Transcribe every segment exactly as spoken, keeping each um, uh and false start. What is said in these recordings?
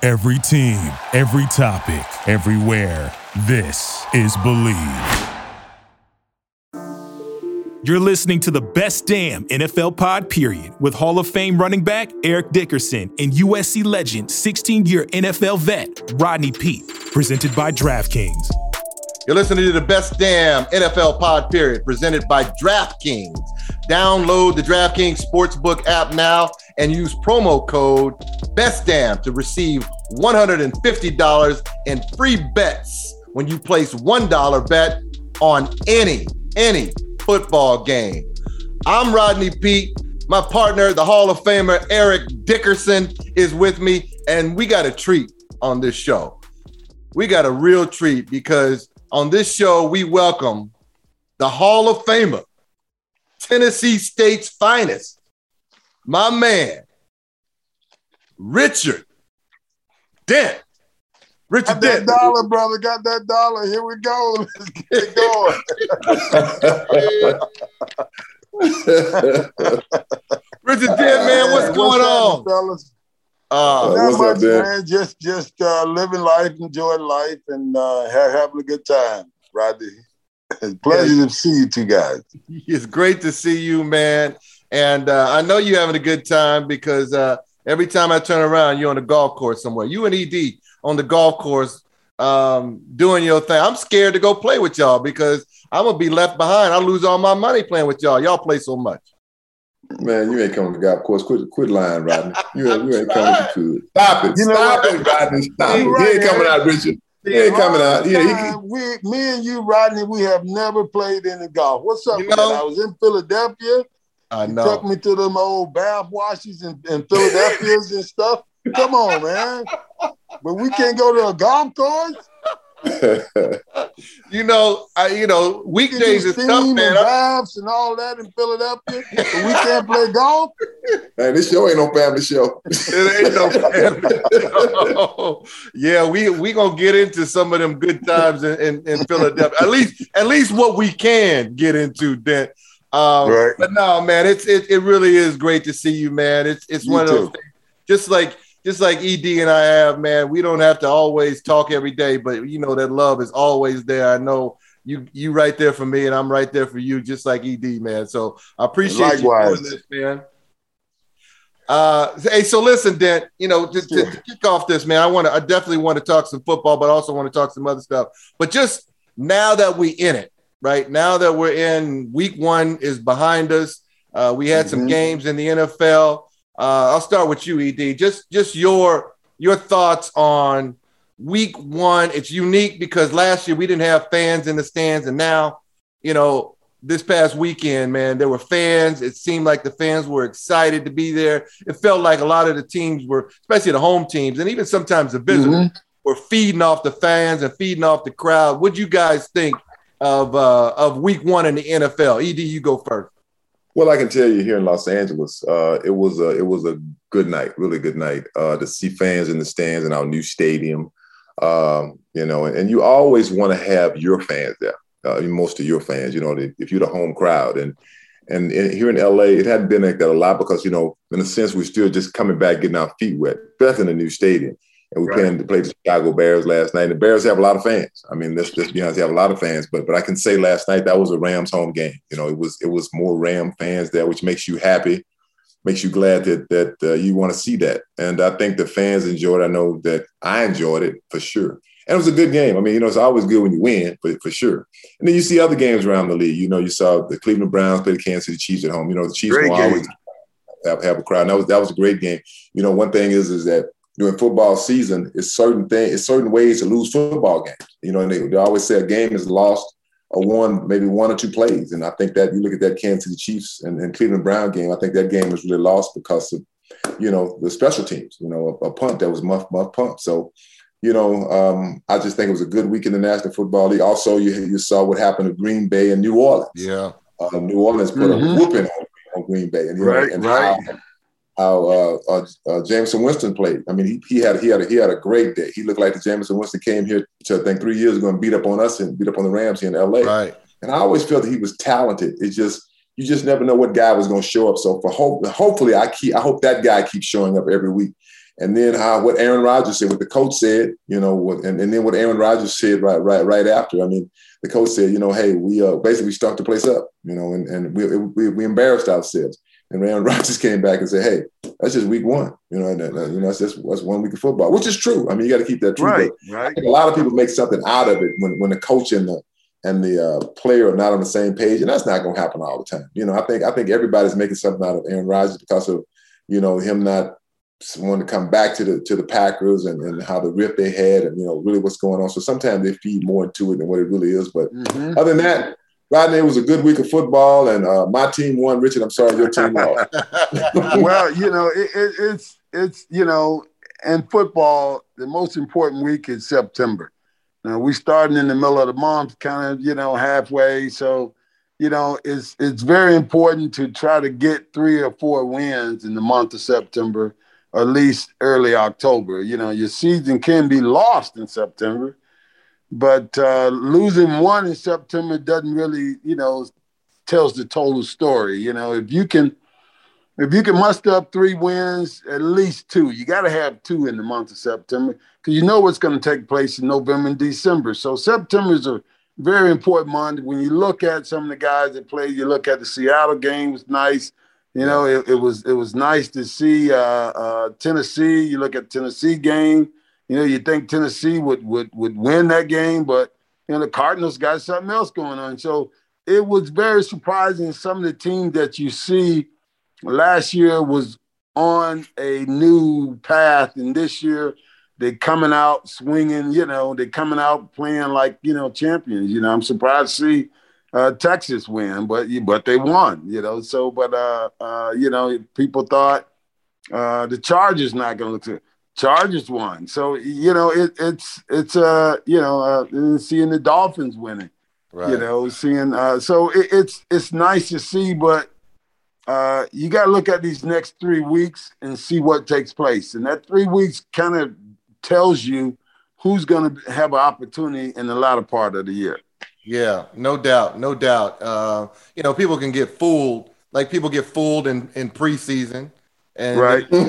Every team, every topic, everywhere. This is Believe. You're listening to the best damn N F L pod, period, with Hall of Fame running back Eric Dickerson and U S C legend, sixteen-year N F L vet Rodney Peete, presented by DraftKings. You're listening to the best damn N F L pod, period, presented by DraftKings. Download the DraftKings Sportsbook app now and use promo code BESTDAMN to receive one hundred fifty dollars in free bets when you place one dollar bet on any, any football game. I'm Rodney Peete. My partner, the Hall of Famer Eric Dickerson, is with me, and we got a treat on this show. We got a real treat because on this show, we welcome the Hall of Famer, Tennessee State's finest, my man, Richard Dent. Richard Got that Dent. dollar, brother. Got that dollar. Here we go. Let's get it going. Richard Dent, man, what's Hey, going what's on? fellas? Uh, Not what's much, up, Dan? man. Just, just uh, living life, enjoying life, and uh, ha- having a good time, Rodney. It's a pleasure to see you two guys. It's great to see you, man. And uh, I know you're having a good time because uh, every time I turn around, you're on the golf course somewhere. You and E D on the golf course um, doing your thing. I'm scared to go play with y'all because I'm going to be left behind. I'll lose all my money playing with y'all. Y'all play so much. Man, you ain't coming to golf course. Quit, quit lying, Rodney. You ain't, you ain't coming to could. Stop it. You know Stop what? it, Rodney. Stop You're it. right, He ain't coming Eric. out, Richard. He ain't coming out. Yeah, he Uh, can. we, me and you, Rodney, we have never played any golf. What's up, You man? know- I was in Philadelphia. I You know. took me to them old bath washes in, in Philadelphia's and stuff. Come on, man. But we can't go to a golf course. You know, I, you know, We can weekdays do is tough, steam man. and I- baths and all that in Philadelphia. But we can't play golf. Man, this show ain't no family show. It ain't no family show. Yeah, we we gonna get into some of them good times in, in, in Philadelphia. At least, at least what we can get into, Dent. Um, Right. But no, man, it's it, it really is great to see you, man. It's it's You one of those too. things. Just like just like E D and I have, man. We don't have to always talk every day, but you know that love is always there. I know you you right there for me, and I'm right there for you, just like E D, man. So I appreciate Likewise. you doing this, man. Uh, hey, so listen, Dent, you know, just to, Sure. to kick off this, man, I want to, I definitely want to talk some football, but I also want to talk some other stuff. But just now that we in it, right now that we're in week one is behind us. Uh, we had some Mhm. games in the N F L. Uh, I'll start with you, E D. Just, just your, your thoughts on week one. It's unique because last year we didn't have fans in the stands, and now, you know, this past weekend, man, there were fans. It seemed like the fans were excited to be there. It felt like a lot of the teams were, especially the home teams, and even sometimes the visitors, Mhm. were feeding off the fans and feeding off the crowd. What do you guys think of uh, of week one in the N F L? E D, you go first. Well, I can tell you here in Los Angeles, uh, it was a it was a good night, really good night uh, to see fans in the stands in our new stadium. Um, you know, and, and you always want to have your fans there. Uh, most of your fans, you know, if you're the home crowd. And and in, here in L A, it hadn't been like that a lot because, you know, in a sense, we're still just coming back, getting our feet wet, especially in the new stadium. And we Right. planned to play the Chicago Bears last night. And the Bears have a lot of fans. I mean, let's just be honest, they have a lot of fans. But but I can say last night that was a Rams home game. You know, it was it was more Ram fans there, which makes you happy, makes you glad that that uh, you want to see that. And I think the fans enjoyed it. I know that I enjoyed it for sure. And it was a good game. I mean, you know, it's always good when you win, for, for sure. And then you see other games around the league. You know, you saw the Cleveland Browns play the Kansas City Chiefs at home. You know, the Chiefs Great will game. always have, have a crowd. And that was that was a great game. You know, one thing is is that during football season, it's certain things, it's certain ways to lose football games. You know, and they, they always say a game is lost or won maybe one or two plays. And I think that you look at that Kansas City Chiefs and, and Cleveland Brown game, I think that game was really lost because of, you know, the special teams. You know, a, a punt that was muff muff punt. So. You know, um, I just think it was a good week in the National Football League. Also, you you saw what happened to Green Bay and New Orleans. Yeah. Uh, New Orleans put Mhm. a whooping on, on Green Bay, and, you know, Right, and right. how, how uh, uh, uh, Jameson Winston played. I mean, he he had he had a, he had a great day. He looked like the Jameson Winston came here to I think three years ago and beat up on us and beat up on the Rams here in L A. Right. And I always felt that he was talented. It's just you just never know what guy was going to show up. So for hope, hopefully, I keep I hope that guy keeps showing up every week. And then how what Aaron Rodgers said, what the coach said, you know, what, and, and then what Aaron Rodgers said right, right, right after. I mean, the coach said, you know, hey, we uh, basically start the place up, you know, and, and we, we we embarrassed ourselves. And Aaron Rodgers came back and said, hey, that's just week one, you know, and uh, you know, that's just that's one week of football, which is true. I mean, you got to keep that true. Right, but right. I think a lot of people make something out of it when when the coach and the and the uh, player are not on the same page, and that's not going to happen all the time. You know, I think I think everybody's making something out of Aaron Rodgers because of, you know, him not wanting to come back to the to the Packers and, and how the rift they had and, you know, really what's going on. So sometimes they feed more into it than what it really is. But mm-hmm. other than that, Rodney, it was a good week of football, and uh, my team won. Richard, I'm sorry, your team lost. Well, you know, it, it, it's it's you know, in football, the most important week is September. Now, we starting in the middle of the month, kind of, you know, halfway. So, you know, it's it's very important to try to get three or four wins in the month of September, or at least early October. You know, your season can be lost in September. But uh, losing one in September doesn't really, you know, tells the total story. You know, if you can, if you can muster up three wins, at least two. You got to have two in the month of September because you know what's going to take place in November and December. So September is a very important month. When you look at some of the guys that played, you look at the Seattle game was nice. You know, it, it was it was nice to see uh, uh, Tennessee. You look at the Tennessee game. You know, you think Tennessee would would would win that game, but, you know, the Cardinals got something else going on. So it was very surprising. Some of the teams that you see last year was on a new path, and this year they're coming out swinging, you know, they're coming out playing like, you know, champions. You know, I'm surprised to see uh, Texas win, but but they won, you know. So, but, uh, uh, you know, people thought uh, the Chargers not going to look good. Chargers won. So, you know, it, it's, it's uh, you know, uh, seeing the Dolphins winning, right. you know, seeing, uh, so it, it's, it's nice to see, but uh, you got to look at these next three weeks and see what takes place. And that three weeks kind of tells you who's going to have an opportunity in the latter part of the year. Yeah, no doubt. No doubt. Uh, you know, people can get fooled, like people get fooled in, in preseason. And right. you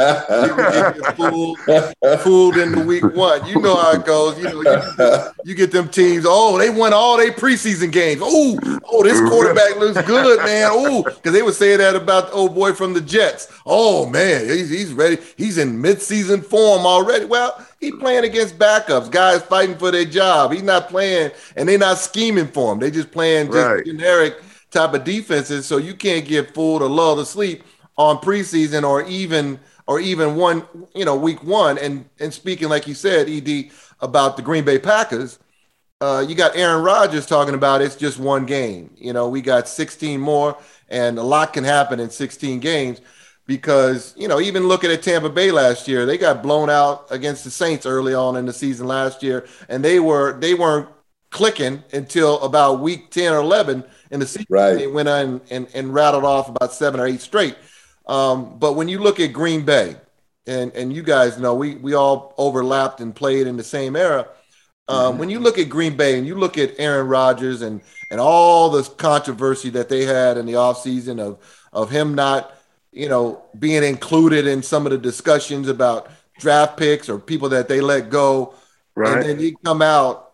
know, you get fooled, fooled in the week one. You know how it goes. You know, you get, you get them teams. Oh, they won all their preseason games. Oh, oh, this quarterback looks good, man. Oh, because they would say that about the old boy from the Jets. Oh man, he's he's ready. He's in midseason form already. Well, he's playing against backups, guys fighting for their job. He's not playing, and they're not scheming for him. They just playing just right. generic type of defenses. So you can't get fooled or lulled to sleep on preseason or even or even one, you know, week one. And and speaking, like you said, E D, about the Green Bay Packers, uh, you got Aaron Rodgers talking about it's just one game. You know, we got sixteen more, and a lot can happen in sixteen games because, you know, even looking at Tampa Bay last year, they got blown out against the Saints early on in the season last year, and they were they weren't clicking until about week ten or eleven in the season. Right. They went on and, and rattled off about seven or eight straight. Um, but when you look at Green Bay, and, and you guys know we we all overlapped and played in the same era. Um, mm-hmm. When you look at Green Bay and you look at Aaron Rodgers and and all this controversy that they had in the offseason of of him not, you know, being included in some of the discussions about draft picks or people that they let go, right. And then he come out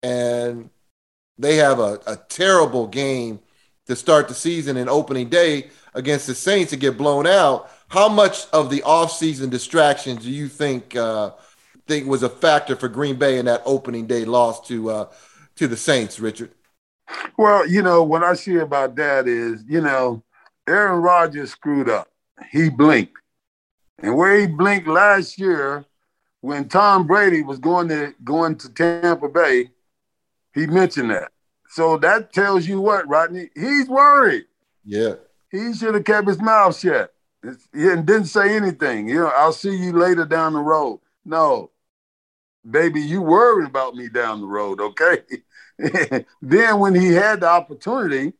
and they have a, a terrible game to start the season in opening day against the Saints to get blown out. How much of the offseason distractions do you think uh, think was a factor for Green Bay in that opening day loss to uh, to the Saints, Richard? Well, you know, what I see about that is, you know, Aaron Rodgers screwed up. He blinked. And where he blinked last year when Tom Brady was going to going to Tampa Bay, he mentioned that. So that tells you what, Rodney? He's worried. Yeah. He should have kept his mouth shut and didn't say anything. You know, I'll see you later down the road. No, baby, you worried about me down the road, okay? Then when he had the opportunity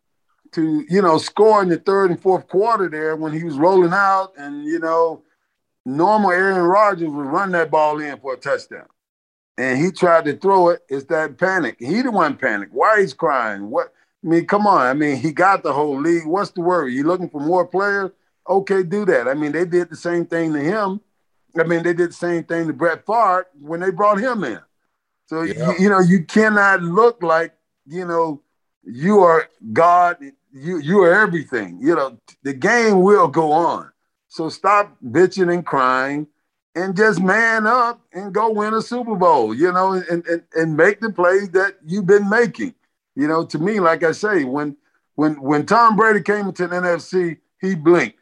to, you know, score in the third and fourth quarter there when he was rolling out and, you know, normal Aaron Rodgers would run that ball in for a touchdown. And he tried to throw it. It's that panic. He the one panic. Why he's crying? What? I mean, come on. I mean, he got the whole league. What's the worry? You looking for more players? Okay, do that. I mean, they did the same thing to him. I mean, they did the same thing to Brett Favre when they brought him in. So, Yeah. you, you know, you cannot look like, you know, you are God, you you are everything. You know, the game will go on. So stop bitching and crying and just man up and go win a Super Bowl, you know, and, and, and make the plays that you've been making. You know, to me, like I say, when when when Tom Brady came into the N F C, he blinked.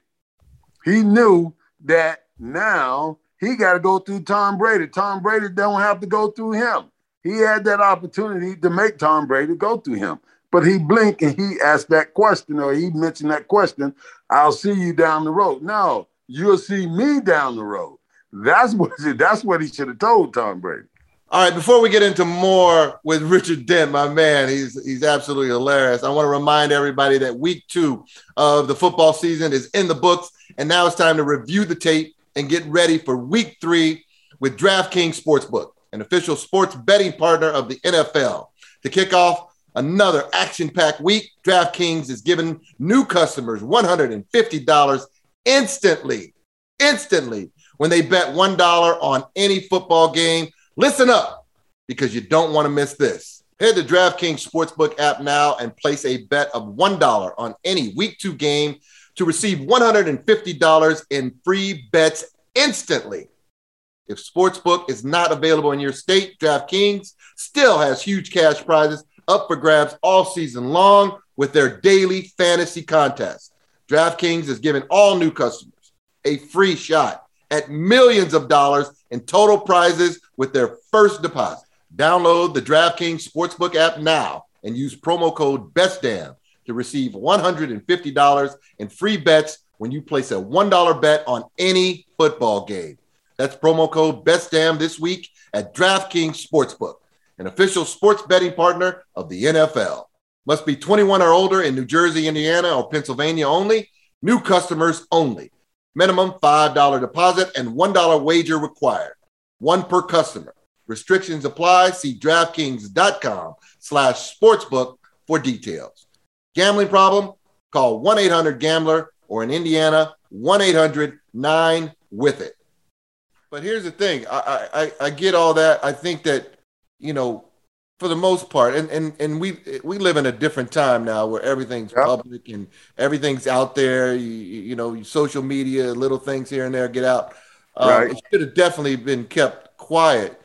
He knew that now he got to go through Tom Brady. Tom Brady don't have to go through him. He had that opportunity to make Tom Brady go through him. But he blinked and he asked that question, or he mentioned that question, I'll see you down the road. No, you'll see me down the road. That's what, that's what he should have told Tom Brady. All right, before we get into more with Richard Dent, my man, he's he's absolutely hilarious. I want to remind everybody that week two of the football season is in the books, and now it's time to review the tape and get ready for week three with DraftKings Sportsbook, an official sports betting partner of the N F L. To kick off another action-packed week, DraftKings is giving new customers one hundred fifty dollars instantly, instantly, when they bet one dollar on any football game. Listen up, because you don't want to miss this. Head to DraftKings Sportsbook app now and place a bet of one dollar on any week two game to receive one hundred fifty dollars in free bets instantly. If Sportsbook is not available in your state, DraftKings still has huge cash prizes up for grabs all season long with their daily fantasy contest. DraftKings is giving all new customers a free shot at millions of dollars in total prizes with their first deposit. Download the DraftKings Sportsbook app now and use promo code BESTDAM to receive one hundred fifty dollars in free bets when you place a one dollar bet on any football game. That's promo code BESTDAM this week at DraftKings Sportsbook, an official sports betting partner of the N F L. Must be twenty-one or older in New Jersey, Indiana, or Pennsylvania only. New customers only. Minimum five dollars deposit and one dollar wager required. One per customer. Restrictions apply. See DraftKings.com slash sportsbook for details. Gambling problem? Call one eight hundred gambler or in Indiana, one eight hundred nine with it. But here's the thing. I, I, I get all that. I think that, you know, for the most part, and, and, and we we live in a different time now where everything's Yep. public and everything's out there. You, you know, social media, little things here and there get out. Um, Right. It should have definitely been kept quiet.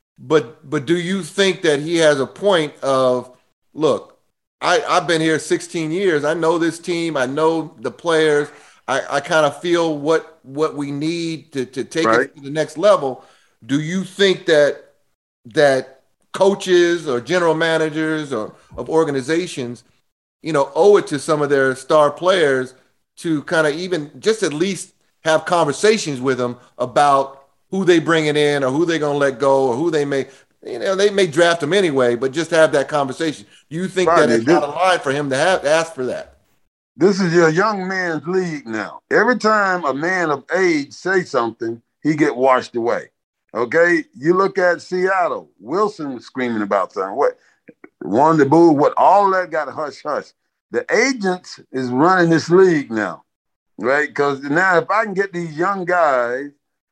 But but do you think that he has a point of, look, I, I've been here sixteen years. I know this team. I know the players. I, I kind of feel what what we need to, to take Right. it to the next level. Do you think that that coaches or general managers or of organizations, you know, owe it to some of their star players to kind of even just at least have conversations with them about who they bringing in or who they going to let go or who they may, you know, they may draft them anyway, but just have that conversation. Do you think Right, that they it's do. out of line for him to have to ask for that? This is your young man's league now. Every time a man of age say something, he get washed away. Okay, you look at Seattle. Wilson was screaming about something. What? Won the boo. What? All that got a hush hush. The agents is running this league now, right? Because now if I can get these young guys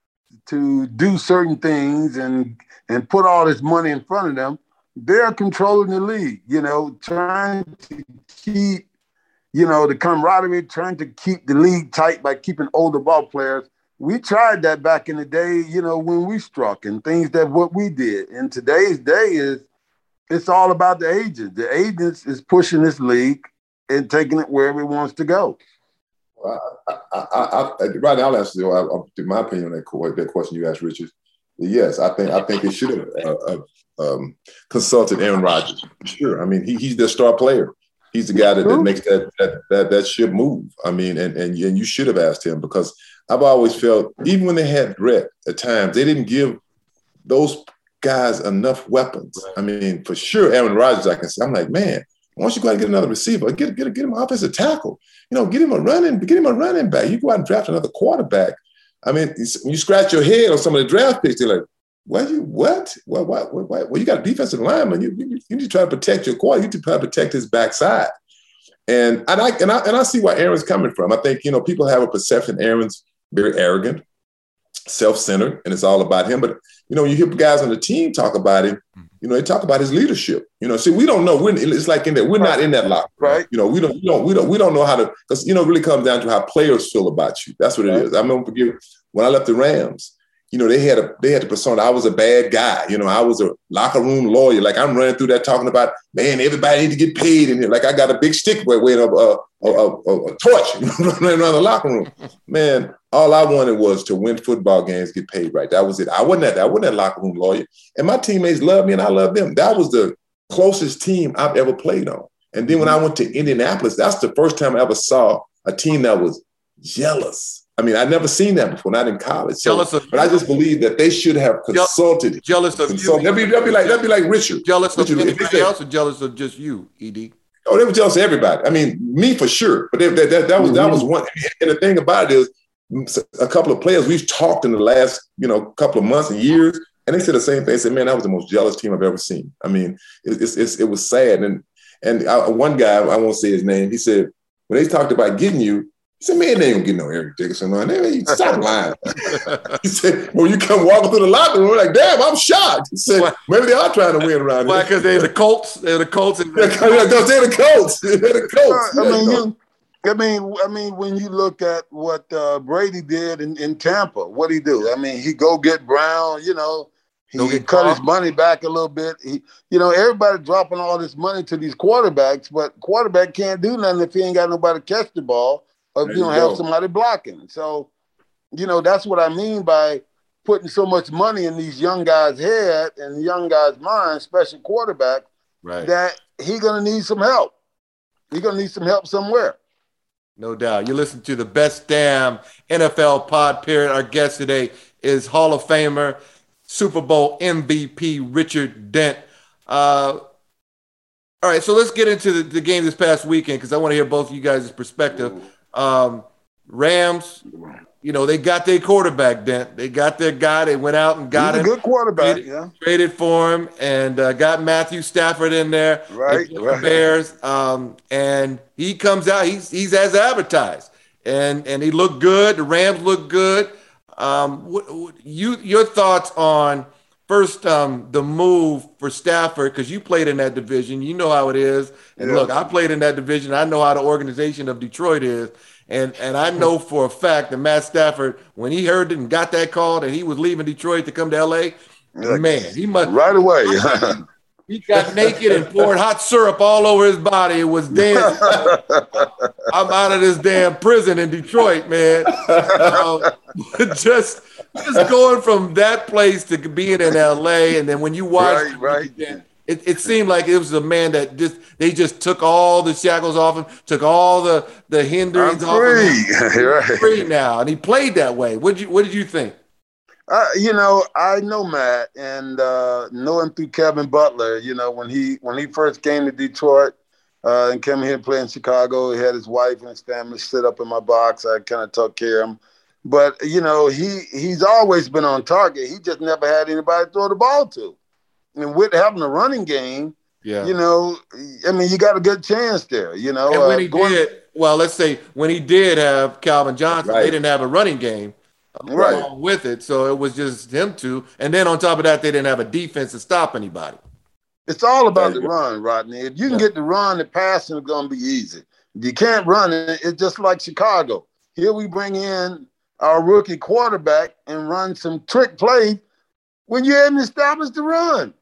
to do certain things and and put all this money in front of them, they're controlling the league. You know, trying to keep, you know, the camaraderie, trying to keep the league tight by keeping older ball players. We tried that back in the day, you know, when we struck and things that what we did. And today's day is, it's all about the agents. The agents is pushing this league and taking it wherever it wants to go. Well, I, I, I, I, right now, I'll answer I, I, my opinion on that, that question you asked, Richard. Yes, I think I think they should have uh, uh, um, consulted Aaron Rodgers. Sure, I mean he, he's their star player. He's the guy that, that makes that, that that that ship move. I mean, and and and you should have asked him, because I've always felt, even when they had Brett at times, they didn't give those guys enough weapons. I mean, for sure, Aaron Rodgers, I can say, I'm like, man, why don't you go out and get another receiver? Get get get him an offensive tackle. You know, get him a running, get him a running back. You go out and draft another quarterback. I mean, when you scratch your head on some of the draft picks, they're like, what? You what? Well, what, what, what? Well, you got a defensive lineman. You, you, you need to try to protect your quarterback. You need to try to protect his backside. And and I and I and I see where Aaron's coming from. I think, you know, people have a perception Aaron's very arrogant. self-centered and it's all about him. But, you know, you hear guys on the team talk about him, you know, they talk about his leadership. You know, see, we don't know. We're, it's like in that we're not in that locker room. Right. You know, we don't, we don't, we don't, we don't know how to, because, you know, it really comes down to how players feel about you. That's what it right. is. I remember when I left the Rams, you know, they had a they had the persona. I was a bad guy. You know, I was a locker room lawyer. Like I'm running through that talking about, man, everybody need to get paid in here. Like I got a big stick weighing up a, a, a, a torch running around the locker room. Man, all I wanted was to win football games, get paid right. That was it. I wasn't that. I wasn't that locker room lawyer. And my teammates loved me and I loved them. That was the closest team I've ever played on. And then when I went to Indianapolis, that's the first time I ever saw a team that was jealous. I mean, I'd never seen that before, not in college. So, jealous of but I just believe that they should have consulted. Jealous of consulted. you. That'd be, that'd be like that'd be like Richard. Jealous Richard, of anybody else or jealous of just you, E D? Oh, they were jealous of everybody. I mean, me for sure. But they, that, that, that was mm-hmm. that was one. And the thing about it is, a couple of players we've talked in the last, you know, couple of months and years, and they said the same thing. They said, "Man, that was the most jealous team I've ever seen." I mean, it, it's, it's, it was sad. And and I, one guy, I won't say his name, he said when they talked about getting you. He said, man, they ain't gonna get no Eric Dickerson on there. He stop lying. He said, when you come walking through the locker room, like, damn, I'm shocked. He said, why? Maybe they are trying to win around Why? here. Because they're the Colts. They're the Colts. And yeah, because they're the Colts. They're the Colts. I mean, you, I mean, I mean, when you look at what uh, Brady did in, in Tampa, what he do? I mean, he go get Brown, you know, he cut caught. his money back a little bit. He, you know, everybody dropping all this money to these quarterbacks, but quarterback can't do nothing if he ain't got nobody to catch the ball. Or if you don't have somebody blocking. So, you know, that's what I mean by putting so much money in these young guys' head and the young guys' mind, especially quarterback, right. that he's going to need some help. He's going to need some help somewhere. No doubt. You listen to the Best Damn N F L Pod Period. Our guest today is Hall of Famer, Super Bowl M V P Richard Dent. Uh, all right, so let's get into the, the game this past weekend because I want to hear both of you guys' perspective. Um, Rams, you know, they got their quarterback, Dent. They got their guy. They went out and got He's him. a good quarterback, traded, yeah. Traded for him and uh, got Matthew Stafford in there. Right, right. The Bears, um, and he comes out. He's he's as advertised, and and he looked good. The Rams look good. Um, what, what, you your thoughts on first um, the move for Stafford because you played in that division. You know how it is. And yeah. Look, I played in that division. I know how the organization of Detroit is. And and I know for a fact that Matt Stafford, when he heard it and got that call that he was leaving Detroit to come to L A, yeah. man, he must right away. He got naked and poured hot syrup all over his body. It was dancing. I'm out of this damn prison in Detroit, man. Uh, just just going from that place to being in L A, and then when you watch, right, right. It, it seemed like it was a man that just they just took all the shackles off him, took all the the hindrance off him. Right. Free now, and he played that way. What did you What did you think? Uh, you know, I know Matt and uh, know him through Kevin Butler. You know, when he when he first came to Detroit uh, and came here and played in Chicago, he had his wife and his family sit up in my box. I kind of took care of him. But, you know, he he's always been on target. He just never had anybody to throw the ball to. And with having a running game, yeah. you know, I mean, you got a good chance there, you know. And when he uh, going, did, well, let's say when he did have Calvin Johnson, right. they didn't have a running game right. along with it. So it was just them two. And then on top of that, they didn't have a defense to stop anybody. It's all about the run, Rodney. If you can yeah. get the run, the passing is going to be easy. If you can't run it, it's just like Chicago. Here we bring in our rookie quarterback and run some trick play when you haven't established the run.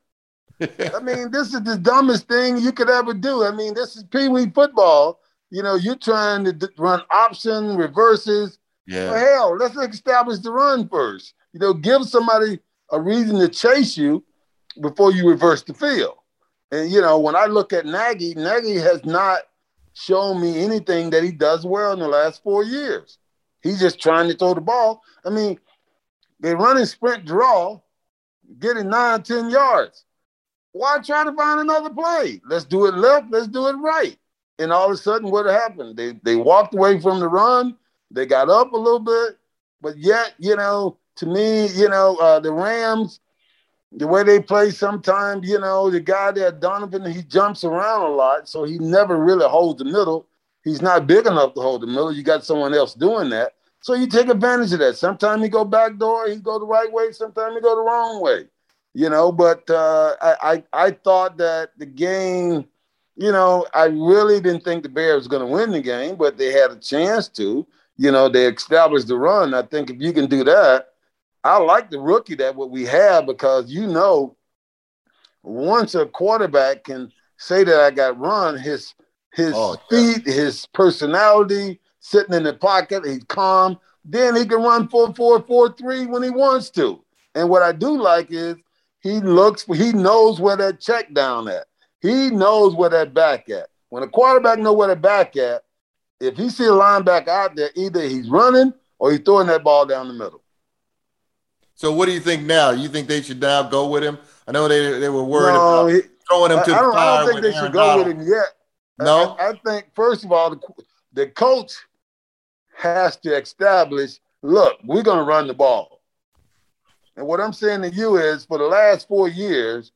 I mean, this is the dumbest thing you could ever do. I mean, this is Pee-wee football. You know, you're trying to d- run option, reverses. Yeah. Well, hell, let's establish the run first. You know, give somebody a reason to chase you before you reverse the field. And, you know, when I look at Nagy, Nagy has not shown me anything that he does well in the last four years. He's just trying to throw the ball. I mean, they're running sprint draw, getting nine, ten yards. Why try to find another play? Let's do it left. Let's do it right. And all of a sudden, what happened? They they walked away from the run. They got up a little bit. But yet, you know, to me, you know, uh, the Rams, the way they play sometimes, you know, the guy there, Donovan, he jumps around a lot. So he never really holds the middle. He's not big enough to hold the middle. You got someone else doing that. So you take advantage of that. Sometimes he go back door, he go the right way. Sometimes he go the wrong way, you know. But uh, I, I I thought that the game, you know, I really didn't think the Bears was going to win the game, but they had a chance to. You know, they established the run. I think if you can do that, I like the rookie that what we have because, you know, once a quarterback can say that I got run, his his oh, speed, yeah. his personality, sitting in the pocket, he's calm, then he can run four four, four three when he wants to. And what I do like is he looks, he knows where that check down at. He knows where that back at. When a quarterback know where the back at, if he see a linebacker out there, either he's running or he's throwing that ball down the middle. So what do you think now? You think they should now go with him? I know they they were worried no, about he, throwing him to I, the I fire. don't think they Aaron should go Donald. with him yet. No? I, I think, first of all, the, the coach has to establish, look, we're going to run the ball. And what I'm saying to you is for the last four years,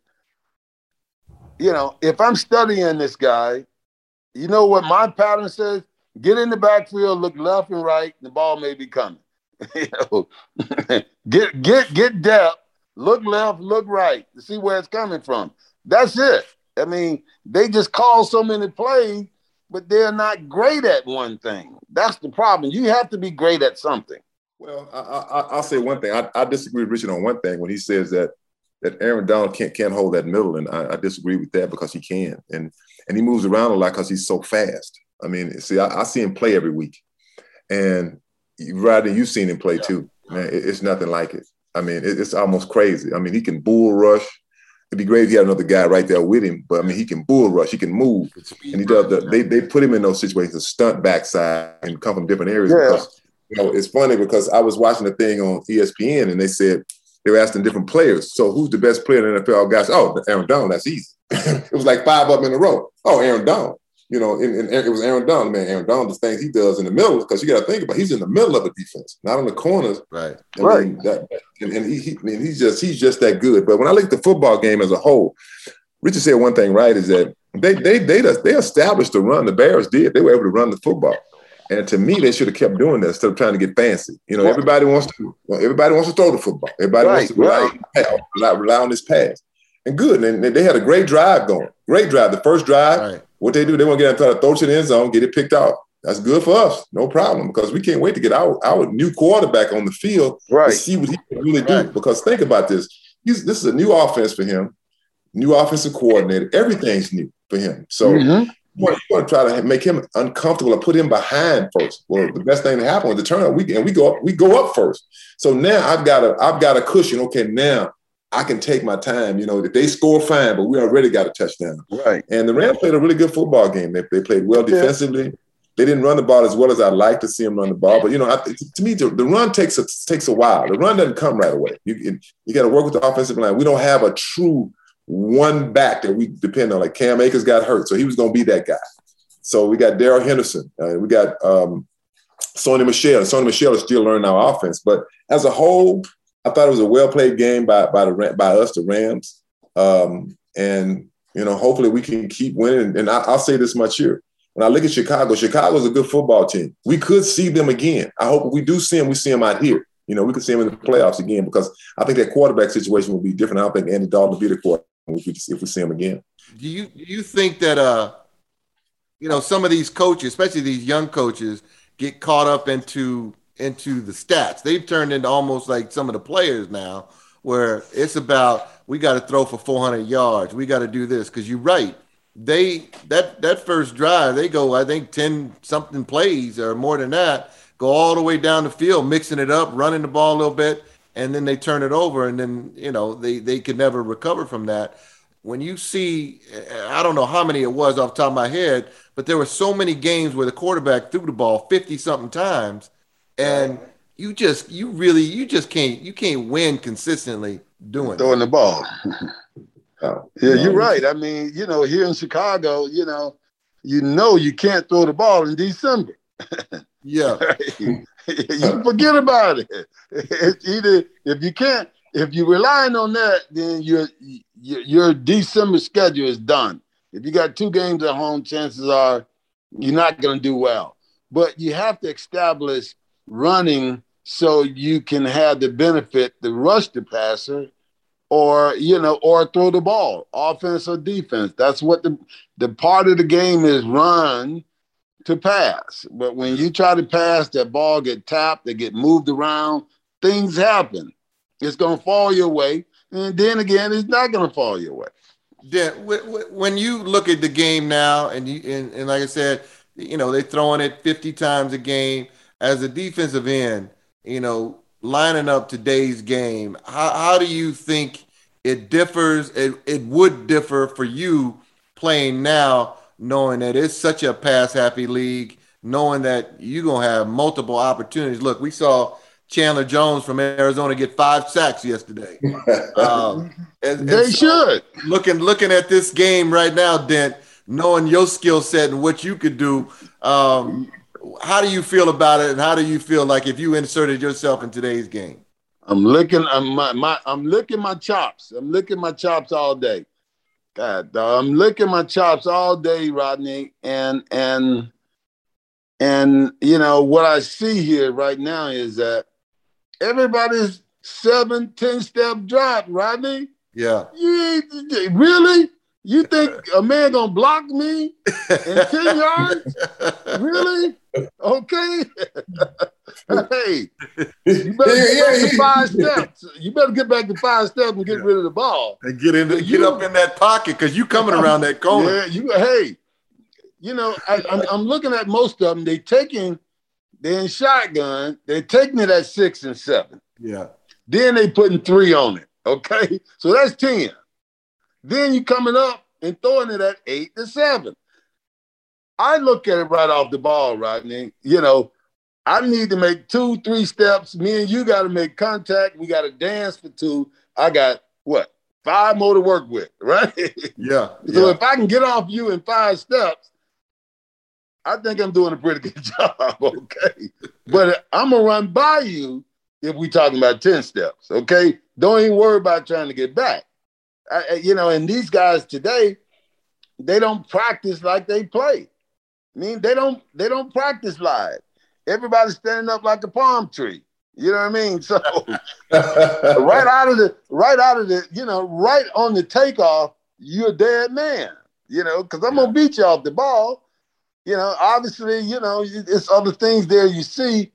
you know, if I'm studying this guy, you know what my pattern says? Get in the backfield, look left and right, and the ball may be coming. you know, get get get depth, look left, look right to see where it's coming from. That's it. I mean, they just call so many plays, but they're not great at one thing. That's the problem. You have to be great at something. Well, I, I, I'll say one thing. I, I disagree with Richard on one thing when he says that that Aaron Donald can't can't hold that middle, and I, I disagree with that because he can, and and he moves around a lot because he's so fast. I mean, see, I, I see him play every week, and Rodney, you've seen him play too. Man, it, it's nothing like it. I mean, it, it's almost crazy. I mean, he can bull rush. It'd be great if he had another guy right there with him, but I mean, he can bull rush, he can move, and he does. The, they they put him in those situations, stunt backside, and come from different areas. Yeah. Because, you know, it's funny because I was watching the thing on E S P N, and they said they were asking different players. So who's the best player in the N F L? Guys, oh, Aaron Donald. That's easy. It was like five of them in a row. Oh, Aaron Donald. You know, and, and it was Aaron Donald, man. Aaron Donald, the things he does in the middle, because you got to think about it, he's in the middle of the defense, not on the corners. Right. I right. mean, that, and and he, he, I mean, he's just he's just that good. But when I look at the football game as a whole, Richard said one thing right is that they they they they established the run. The Bears did. They were able to run the football, and to me, they should have kept doing that instead of trying to get fancy. You know, everybody wants to everybody wants to throw the football. Everybody right, wants to rely, right. on, rely, rely on this pass. And good. And they had a great drive going. Great drive. The first drive. Right. What they do, they want to get out, throw it to the end zone, get it picked off. That's good for us, no problem, because we can't wait to get our, our new quarterback on the field right. to see what he can really do. Right. Because think about this. He's, this is a new offense for him, new offensive coordinator. Everything's new for him. So mm-hmm. you, want, you want to try to make him uncomfortable or put him behind first. Well, the best thing to happen was the turnout. We, and we go up, we go up first. So now I've got a, I've got a cushion. Okay, now I can take my time. You know, if they score, fine, but we already got a touchdown. Right. And the Rams played a really good football game. They, they played well defensively. Yeah. They didn't run the ball as well as I'd like to see them run the ball. But, you know, I, to me, the, the run takes a, takes a while. The run doesn't come right away. You, you got to work with the offensive line. We don't have a true one back that we depend on. Like Cam Akers got hurt, so he was going to be that guy. So we got Darrell Henderson. Uh, we got um, Sony Michel. Sony Michel is still learning our offense. But as a whole, I thought it was a well-played game by by the by us, the Rams, um, and you know, hopefully we can keep winning. And I, I'll say this much here: when I look at Chicago, Chicago's a good football team. We could see them again. I hope if we do see them, we see them out here. You know, we could see them in the playoffs again because I think that quarterback situation will be different. I don't think Andy Dalton will be the quarterback if we, if we see him again. Do you do you think that uh, you know, some of these coaches, especially these young coaches, get caught up into into the stats? They've turned into almost like some of the players now where it's about, we got to throw for four hundred yards. We got to do this. Cause you're right. They, that, that first drive, they go, I think ten something plays or more than that, go all the way down the field, mixing it up, running the ball a little bit. And then they turn it over. And then, you know, they, they could never recover from that. When you see, I don't know how many it was off the top of my head, but there were so many games where the quarterback threw the ball fifty something times. And you just, you really, you just can't, you can't win consistently doing throwing it. the ball. Oh, yeah, you're right. I mean, you know, here in Chicago, you know, you know, you can't throw the ball in December. Yeah, you forget about it. It's either if you can't, if you're relying on that, then your your, your December schedule is done. If you got two games at home, chances are you're not going to do well. But you have to establish running so you can have the benefit to rush the passer or, you know, or throw the ball, offense or defense. That's what the, the part of the game is, run to pass. But when you try to pass, that ball get tapped, they get moved around, things happen. It's going to fall your way. And then again, it's not going to fall your way. Yeah, when you look at the game now, and you and, and like I said, you know, they're throwing it fifty times a game. As a defensive end, you know, lining up today's game, how, how do you think it differs? It, it would differ for you playing now, knowing that it's such a pass-happy league, knowing that you're going to have multiple opportunities. Look, we saw Chandler Jones from Arizona get five sacks yesterday. Um, and, they and so should. Looking, looking at this game right now, Dent, knowing your skill set and what you could do, um, how do you feel about it, and how do you feel like if you inserted yourself in today's game? I'm licking, I'm my, my I'm licking my chops. I'm licking my chops all day. God, dog, I'm licking my chops all day, Rodney. And and and you know what I see here right now is that everybody's seven, ten step drop, Rodney. Yeah. You really? You think a man gonna block me in ten yards? Really? Okay. Hey, you better get back to five steps. You better get back to five steps and get yeah. rid of the ball. And get in, the, get you, up in that pocket because you coming around that corner. Yeah, you. Hey, you know, I, I'm, I'm looking at most of them. They taking, they're in shotgun. They're taking it at six and seven. Yeah. Then they putting three on it. Okay, so that's ten. Then you coming up and throwing it at eight to seven. I look at it right off the ball, Rodney. You know, I need to make two, three steps. Me and you got to make contact. We got to dance for two. I got, what, five more to work with, right? Yeah. So yeah. if I can get off you in five steps, I think I'm doing a pretty good job, okay? But I'm going to run by you if we talking about ten steps, okay? Don't even worry about trying to get back. I, you know, and these guys today, they don't practice like they play. I mean, they don't they don't practice live. Everybody's standing up like a palm tree. You know what I mean? So right out of the right out of the, you know, right on the takeoff, you're a dead man. You know, because I'm gonna beat you off the ball. You know, obviously, you know, it's other things there you see.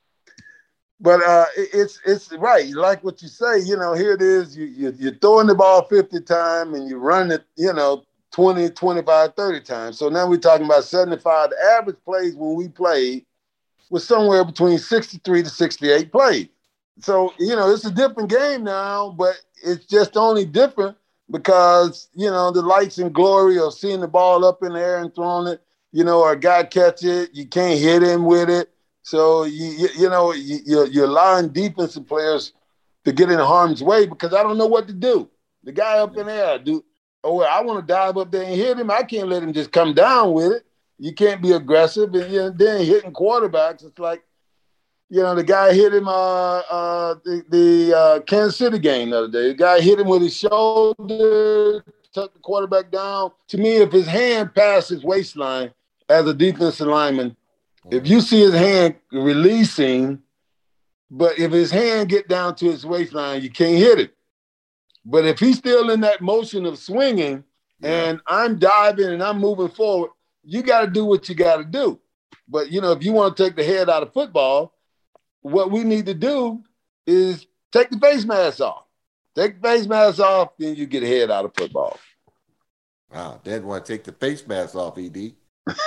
But uh, it's it's right, like what you say. You know, here it is. You, you you're throwing the ball fifty times and you run it. You know, twenty, twenty-five, thirty times. So now we're talking about seventy-five. The average plays when we played was somewhere between sixty-three to sixty-eight plays. So you know, it's a different game now, but it's just only different because you know the lights and glory of seeing the ball up in the air and throwing it. You know, or a guy catch it, you can't hit him with it. So, you you, you know, you, you're, you're allowing defensive players to get in harm's way because I don't know what to do. The guy up in there, do, oh, well, I want to dive up there and hit him. I can't let him just come down with it. You can't be aggressive. And you know, then hitting quarterbacks, it's like, you know, the guy hit him uh, uh, the, the uh, Kansas City game the other day. The guy hit him with his shoulder, took the quarterback down. To me, if his hand passed his waistline as a defensive lineman, if you see his hand releasing, but if his hand get down to his waistline, you can't hit it. But if he's still in that motion of swinging yeah. and I'm diving and I'm moving forward, you got to do what you got to do. But, you know, if you want to take the head out of football, what we need to do is take the face mask off. Take the face mask off, then you get a head out of football. Wow, Dad want to take the face mask off, E D.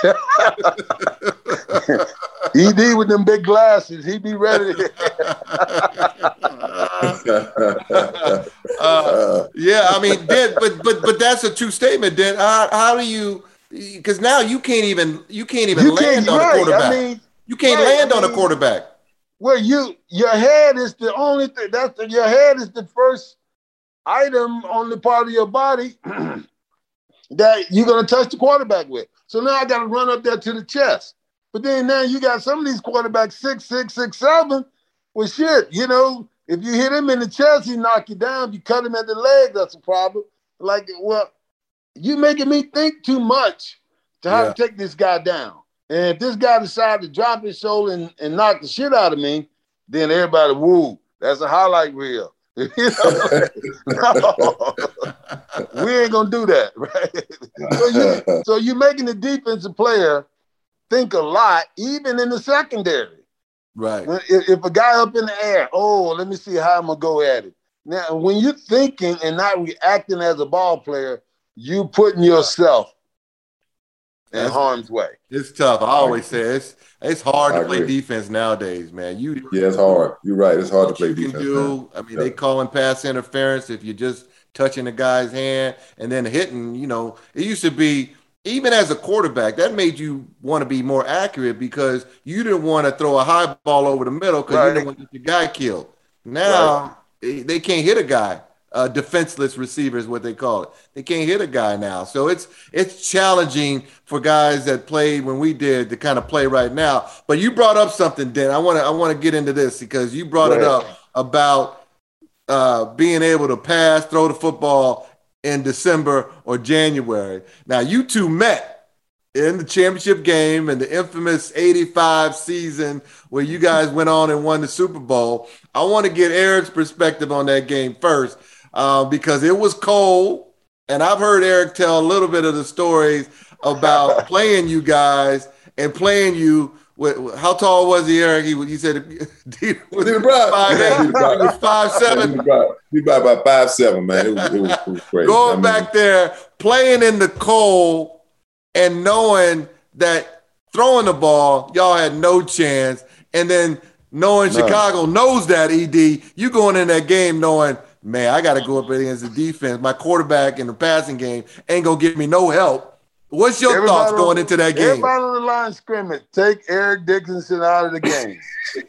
E D with them big glasses, he be ready. uh, yeah, I mean, Dan, but but but that's a true statement, Dan. How, how do you? Because now you can't even you can't even you land can't, on right. a quarterback. I mean, you can't right. land I mean, on a quarterback. Well, you your head is the only thing. That's the, your head is the first item on the part of your body that you're gonna touch the quarterback with. So now I got to run up there to the chest. But then now you got some of these quarterbacks, six, six, six, seven. Well, shit, you know, if you hit him in the chest, he knock you down. If you cut him at the leg, that's a problem. Like, well, you making me think too much to how yeah. to take this guy down. And if this guy decides to drop his shoulder and, and knock the shit out of me, then everybody, woo, that's a highlight reel. You know? No, we ain't gonna do that, right? So, you, so you're making the defensive player think a lot, even in the secondary. Right. When, if, if a guy up in the air, oh, let me see how I'm gonna go at it. Now, when you're thinking and not reacting as a ball player, you putting yourself in That's, harm's way. It's tough. I always say it's it's hard I to play agree. defense nowadays, man. You Yeah, it's hard. You're right. It's hard to play you can defense. do. I mean, Yeah. they calling pass interference if you're just touching the guy's hand and then hitting. You know, it used to be even as a quarterback that made you want to be more accurate because you didn't want to throw a high ball over the middle because Right. you didn't want to get your guy killed. Now Right. they, they can't hit a guy. Uh, defenseless receiver is what they call it. They can't hit a guy now, so it's it's challenging for guys that played when we did to kind of play right now. But you brought up something, Dan. I want to I want to get into this because you brought it Go up about uh, being able to pass, throw the football in December or January. Now you two met in the championship game in the infamous eighty-five season where you guys went on and won the Super Bowl. I want to get Eric's perspective on that game first. Uh, because it was cold, and I've heard Eric tell a little bit of the stories about playing you guys and playing you. With, how tall was he, Eric? He, he said he was Did it right. five eight. He was five seven. He's about, about five seven, man. It was, it was, it was crazy. Going I mean, back there, playing in the cold, and knowing that throwing the ball, y'all had no chance, and then knowing None. Chicago knows that, E D, you going in that game knowing, man, I got to go up against the defense. My quarterback in the passing game ain't going to give me no help. What's your Everybody thoughts going on- into that game? Everybody on the line scrimmage, take Eric Dickinson out of the game.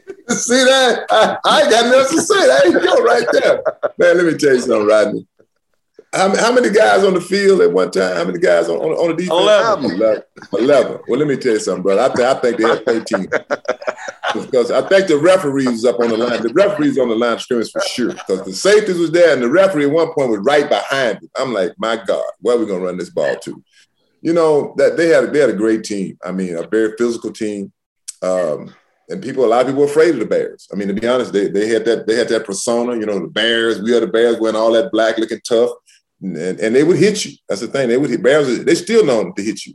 see that? I, I ain't got nothing to say. There you go, right there. Man, let me tell you something, Rodney. How, how many guys on the field at one time? How many guys on, on, on the defense? Eleven. Eleven. Eleven. Well, let me tell you something, brother. I, th- I think they have thirteen. Because I think the referees was up on the line. The referees on the line of scrimmage for sure. Because the safeties was there, and the referee at one point was right behind it. I'm like, my God, where are we gonna run this ball to? You know that they had they had a great team. I mean, a very physical team, um, and people. A lot of people were afraid of the Bears. I mean, to be honest, they they had that they had that persona. You know, the Bears. We are the Bears, wearing all that black, looking tough, and, and they would hit you. That's the thing. They would hit Bears. They still know to hit you,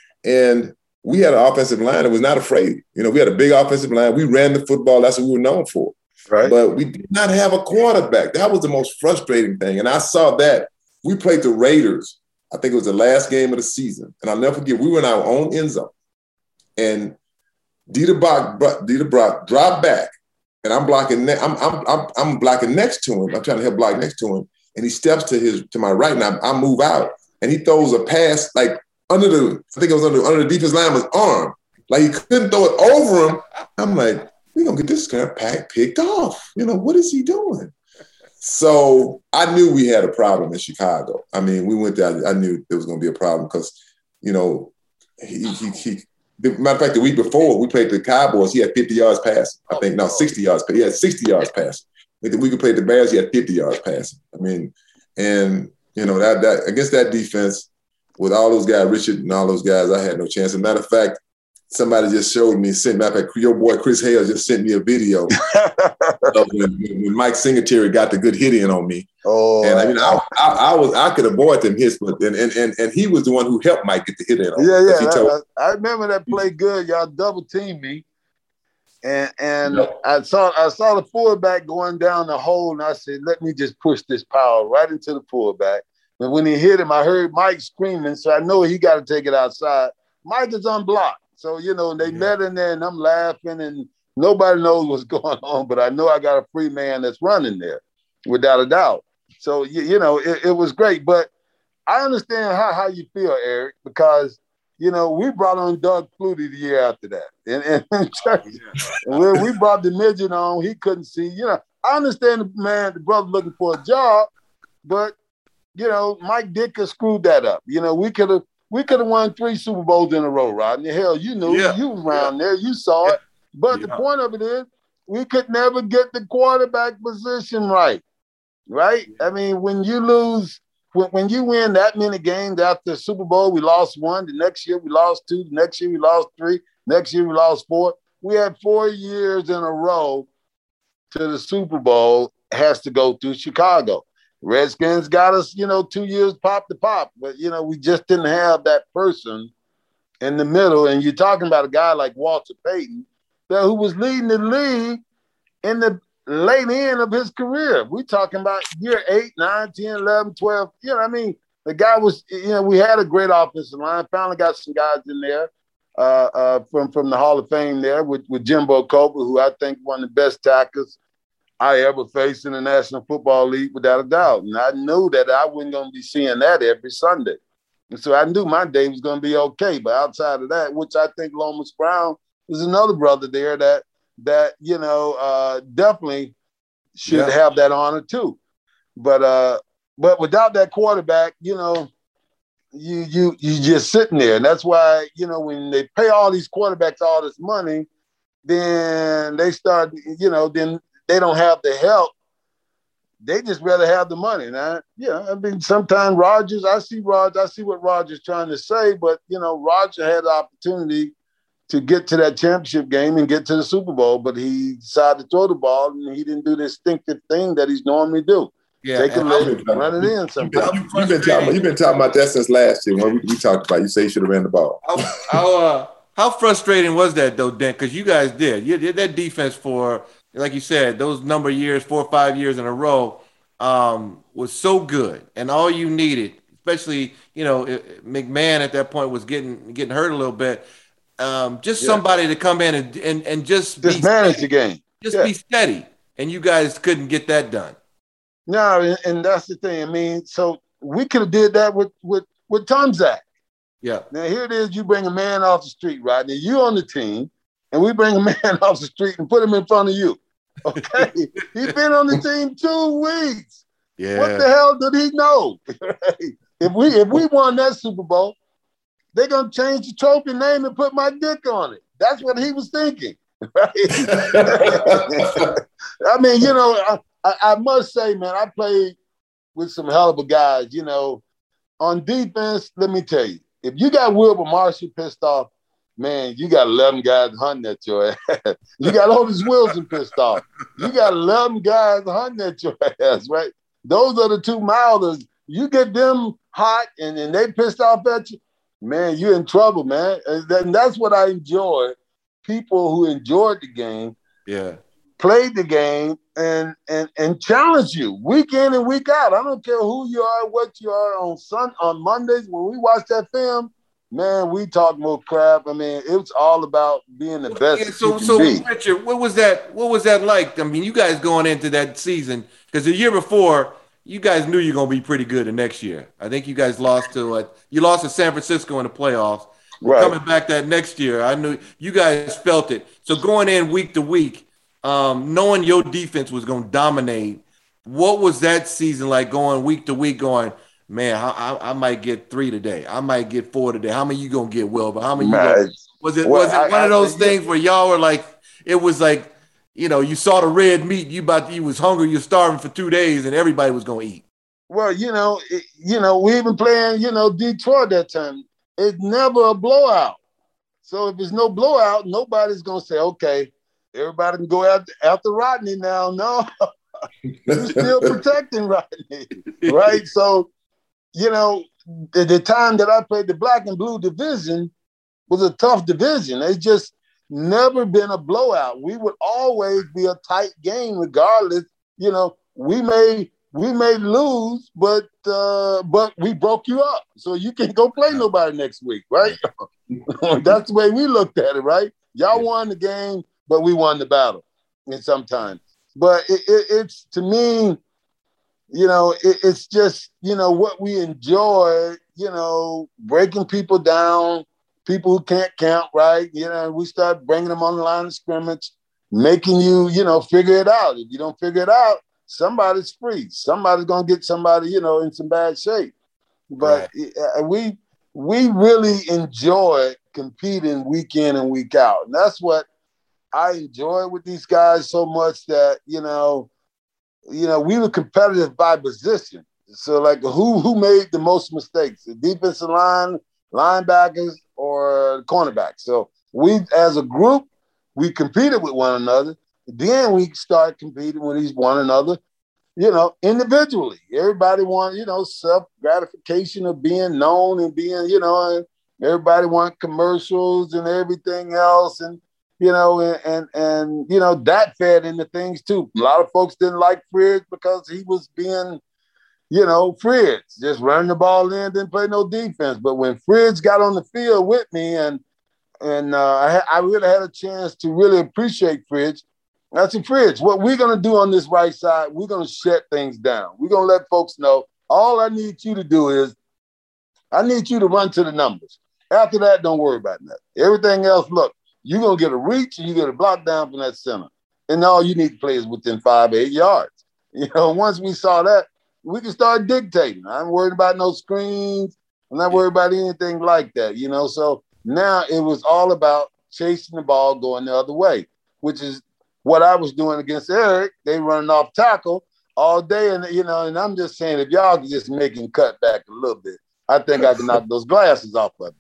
and we had an offensive line that was not afraid. You know, we had a big offensive line. We ran the football. That's what we were known for. Right. But we did not have a quarterback. That was the most frustrating thing. And I saw that. We played the Raiders. I think it was the last game of the season. And I'll never forget, we were in our own end zone. And Dieter Brock, Dieter Brock dropped back. And I'm blocking, ne- I'm, I'm, I'm, I'm blocking next to him. I'm trying to help block next to him. And he steps to his to my right, and I, I move out. And he throws a pass like under the, I think it was under, under the defense lineman's arm. Like he couldn't throw it over him. I'm like, we're going to get this guy pack picked off. You know, what is he doing? So I knew we had a problem in Chicago. I mean, we went there, I knew there was going to be a problem because, you know, he, he, he, the matter of fact, the week before we played the Cowboys, he had fifty yards passing. I think, no, sixty yards. He had sixty yards passing. The week we played the Bears, he had fifty yards passing. I mean, and, you know, that that against that defense, with all those guys, Richard and all those guys, I had no chance. As a matter of fact, somebody just showed me, sent matter of fact, your boy Chris Hale just sent me a video of when, when Mike Singletary got the good hit in on me. Oh, And I mean, I, I, I was I could avoid them hits, but and, and and and he was the one who helped Mike get the hit in on. yeah, me. yeah. He I, told, I, I remember that play good. Y'all double teamed me, and and Yep. I saw I saw the fullback going down the hole, and I said, "Let me just push this power right into the fullback." And when he hit him, I heard Mike screaming, so I know he got to take it outside. Mike is unblocked, so you know they Yeah. met in there, and I'm laughing, and nobody knows what's going on, but I know I got a free man that's running there, without a doubt. So you, you know it, it was great, but I understand how, how you feel, Eric, because you know we brought on Doug Flutie the year after that, and, and, and when we brought the midget on, he couldn't see. You know, I understand the man, the brother looking for a job, but you know, Mike Ditka screwed that up. You know, we could have we could have won three Super Bowls in a row, Rodney. Hell, you knew Yeah. you were around there, you saw it. But the Yeah. point of it is, we could never get the quarterback position right. Right? I mean, when you lose when, when you win that many games after the Super Bowl, we lost one. The next year we lost two. The next year we lost three. Next year we lost four. We had four years in a row to the Super Bowl. Has to go through Chicago. Redskins got us, you know, two years pop to pop, but you know we just didn't have that person in the middle. And you're talking about a guy like Walter Payton, that who was leading the league in the late end of his career. We're talking about year eight, nine, ten, eleven, twelve. You know, I mean, the guy was, you know, we had a great offensive line. Finally got some guys in there uh, uh, from, from the Hall of Fame there with, with Jimbo Cooper, who I think one of the best tackles I ever faced in the National Football League, without a doubt. And I knew that I wasn't going to be seeing that every Sunday. And so I knew my day was going to be okay. But outside of that, which I think Lomas Brown is another brother there that, that you know, uh, definitely should yeah. have that honor too. But uh, but without that quarterback, you know, you you you just sitting there. And that's why, you know, when they pay all these quarterbacks all this money, then they start, you know, then they don't have the help. They just rather have the money. Now, yeah, I mean, sometimes Rodgers, I see Rodgers, I see what Rodgers trying to say, but, you know, Rodgers had the opportunity to get to that championship game and get to the Super Bowl, but he decided to throw the ball, and he didn't do the instinctive thing that he's normally do. Yeah, Take a leg, run it in sometimes. You've been, you've, been talking, you've been talking about that since last year when we, we talked about you say you should have ran the ball. How, how, uh, how frustrating was that, though, Dan? Because you guys did. You did that defense for – like you said, those number of years, four or five years in a row, um, was so good. And all you needed, especially, you know, McMahon at that point was getting getting hurt a little bit. Um, just yeah. somebody to come in and and, and just, just manage the game. Just yeah. be steady. And you guys couldn't get that done. No, and, and that's the thing. I mean, so we could have did that with, with, with Tomczak. Yeah. Now, here it is. You bring a man off the street, right? Now, you on the team, and we bring a man off the street and put him in front of you. Okay, he's been on the team two weeks. Yeah. What the hell did he know? if we if we won that Super Bowl, they're gonna change the trophy name and put my dick on it. That's what he was thinking. Right? I mean, you know, I, I, I must say, man, I played with some hell of a guys. You know, on defense, let me tell you, if you got Wilbur Marshall pissed off, man, you got eleven guys hunting at your ass. You got Otis Wilson pissed off. You got eleven guys hunting at your ass, right? Those are the two mouthers. You get them hot and, and they pissed off at you, man, you're in trouble, man. And, and that's what I enjoy. People who enjoyed the game, yeah, played the game, and and and challenge you week in and week out. I don't care who you are, what you are on Sun on Mondays when we watch that film. Man, we talk more crap. I mean, it was all about being the best. Yeah, so, so be. Richard, what was that? What was that like? I mean, you guys going into that season because the year before, you guys knew you're gonna be pretty good the next year. I think you guys lost to uh, you lost to San Francisco in the playoffs. Right. Coming back that next year, I knew you guys felt it. So going in week to week, um, knowing your defense was gonna dominate, what was that season like? Going week to week, going. Man, I, I, I might get three today. I might get four today. How many you gonna get, Wilbur? How many? You gonna, was it well, was it I, one I, of those I, things where y'all were like, it was like, you know, you saw the red meat, you about you was hungry, you're starving for two days, and everybody was gonna eat. Well, you know, it, you know, we even playing, you know, Detroit that time. It's never a blowout. So if there's no blowout, nobody's gonna say, okay, everybody can go after, after Rodney now. No, you're still protecting Rodney, right? So. You know, the, the time that I played the black and blue division was a tough division. It's just never been a blowout. We would always be a tight game regardless. You know, we may we may lose, but uh, but we broke you up. So you can't go play nobody next week, right? That's the way we looked at it, right? Y'all won the game, but we won the battle. And sometimes. But it, it, it's, to me, you know, it, it's just, you know, what we enjoy, you know, breaking people down, people who can't count, right? You know, we start bringing them on the line of scrimmage, making you, you know, figure it out. If you don't figure it out, somebody's free. Somebody's going to get somebody, you know, in some bad shape. But right. we we really enjoy competing week in and week out. And that's what I enjoy with these guys so much that, you know, you know, we were competitive by position. So like who who made the most mistakes? The defensive line, linebackers, or cornerbacks? So we as a group, we competed with one another. Then we start competing with each one another, you know, individually. Everybody want, you know, self-gratification of being known and being, you know, and everybody want commercials and everything else. And, you know, and, and, and, you know, that fed into things too. A lot of folks didn't like Fridge because he was being, you know, Fridge, just running the ball in, didn't play no defense. But when Fridge got on the field with me and, and uh, I, I really had a chance to really appreciate Fridge, I said, Fridge, what we're going to do on this right side, we're going to shut things down. We're going to let folks know all I need you to do is I need you to run to the numbers. After that, don't worry about that. Everything else, look, you're going to get a reach and you get a block down from that center. And all you need to play is within five, eight yards. You know, once we saw that, we can start dictating. I'm worried about no screens. I'm not worried about anything like that, you know. So now it was all about chasing the ball going the other way, which is what I was doing against Eric. They running off tackle all day. And, you know, and I'm just saying, if y'all could just make him cut back a little bit, I think I can knock those glasses off of him.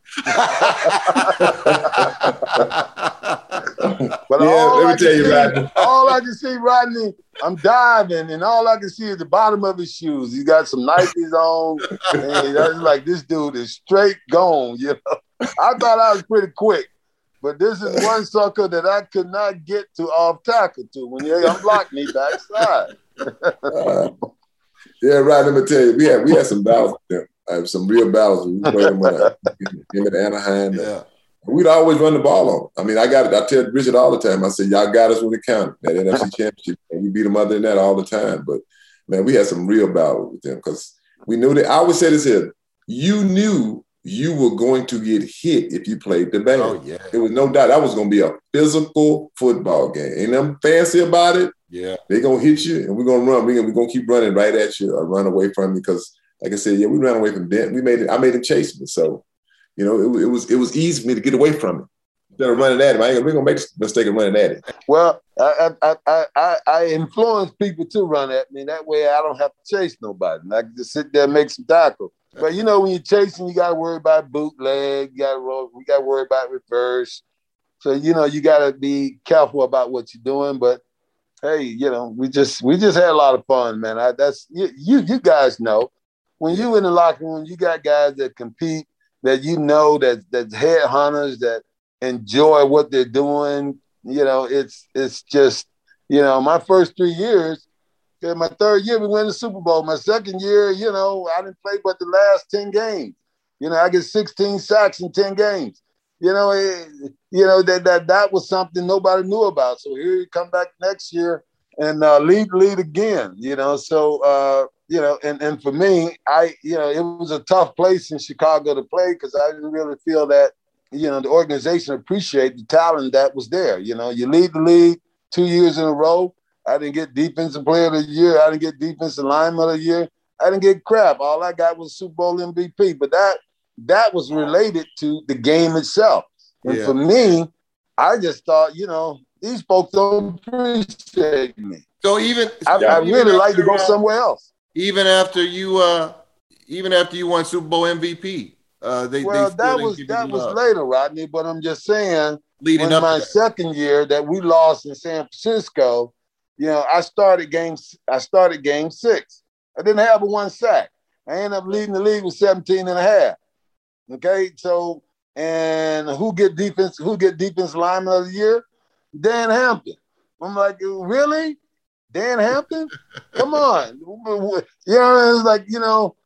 But yeah, all, let me I tell you, see, Rodney. all I can see, Rodney, I'm diving, and all I can see is the bottom of his shoes. He got some Nikes on, and I was like, this dude is straight gone, you know. I thought I was pretty quick. But this is one sucker that I could not get to off tackle to when you unblocked me backside. uh, yeah, right. Let me tell you, we had we had some battles with them. Uh, some real battles. We played them when I came at Anaheim. Yeah. We'd always run the ball on. I mean, I got it. I tell Bridget all the time. I said, y'all got us when it counted. That N F C Championship, and we beat them other than that all the time. But man, we had some real battles with them because we knew that. I always say this here: you knew you were going to get hit if you played the band. Oh, yeah. There was no doubt that was going to be a physical football game. Ain't them fancy about it. Yeah. They're going to hit you, and we're going to run. We're going to keep running right at you or run away from you because, like I said, yeah, we ran away from Dent. We made it. I made him chase me. So, you know, it, it was it was easy for me to get away from him. Instead of running at him, I ain't, we're going to make the mistake of running at him. Well, I, I, I, I, I influence people to run at me. That way I don't have to chase nobody. I can just sit there and make some tackles. But, you know, when you're chasing, you got to worry about bootleg. You got to we got to worry about reverse. So, you know, you got to be careful about what you're doing. But, hey, you know, we just we just had a lot of fun, man. I, that's you, you you guys know. When you in the locker room, you got guys that compete, that you know, that that's headhunters, that enjoy what they're doing. You know, it's it's just, you know, my first three years, my third year, we win the Super Bowl. My second year, you know, I didn't play but the last ten games. You know, I get sixteen sacks in ten games. You know, it, you know that that that was something nobody knew about. So here you come back next year and uh, lead lead again. You know, so uh, you know, and and for me, I you know, it was a tough place in Chicago to play because I didn't really feel that, you know, the organization appreciated the talent that was there. You know, you lead the league two years in a row. I didn't get defensive player of the year. I didn't get defensive lineman of the year. I didn't get crap. All I got was Super Bowl M V P. But that that was related to the game itself. And yeah. for me, I just thought, you know, these folks don't appreciate me. So even I, yeah, I even really after, like to go uh, somewhere else. Even after you, uh, even after you won Super Bowl M V P, uh, they well, they that was that was love. later, Rodney. But I'm just saying, leading when up my to second year that we lost in San Francisco, you know, I started game. I started game six. I didn't have a one sack. I ended up leading the league with seventeen and a half. Okay, so and who get defense? Who get defense lineman of the year? Dan Hampton. I'm like, really? Dan Hampton? Come on. You know, it's like, you know,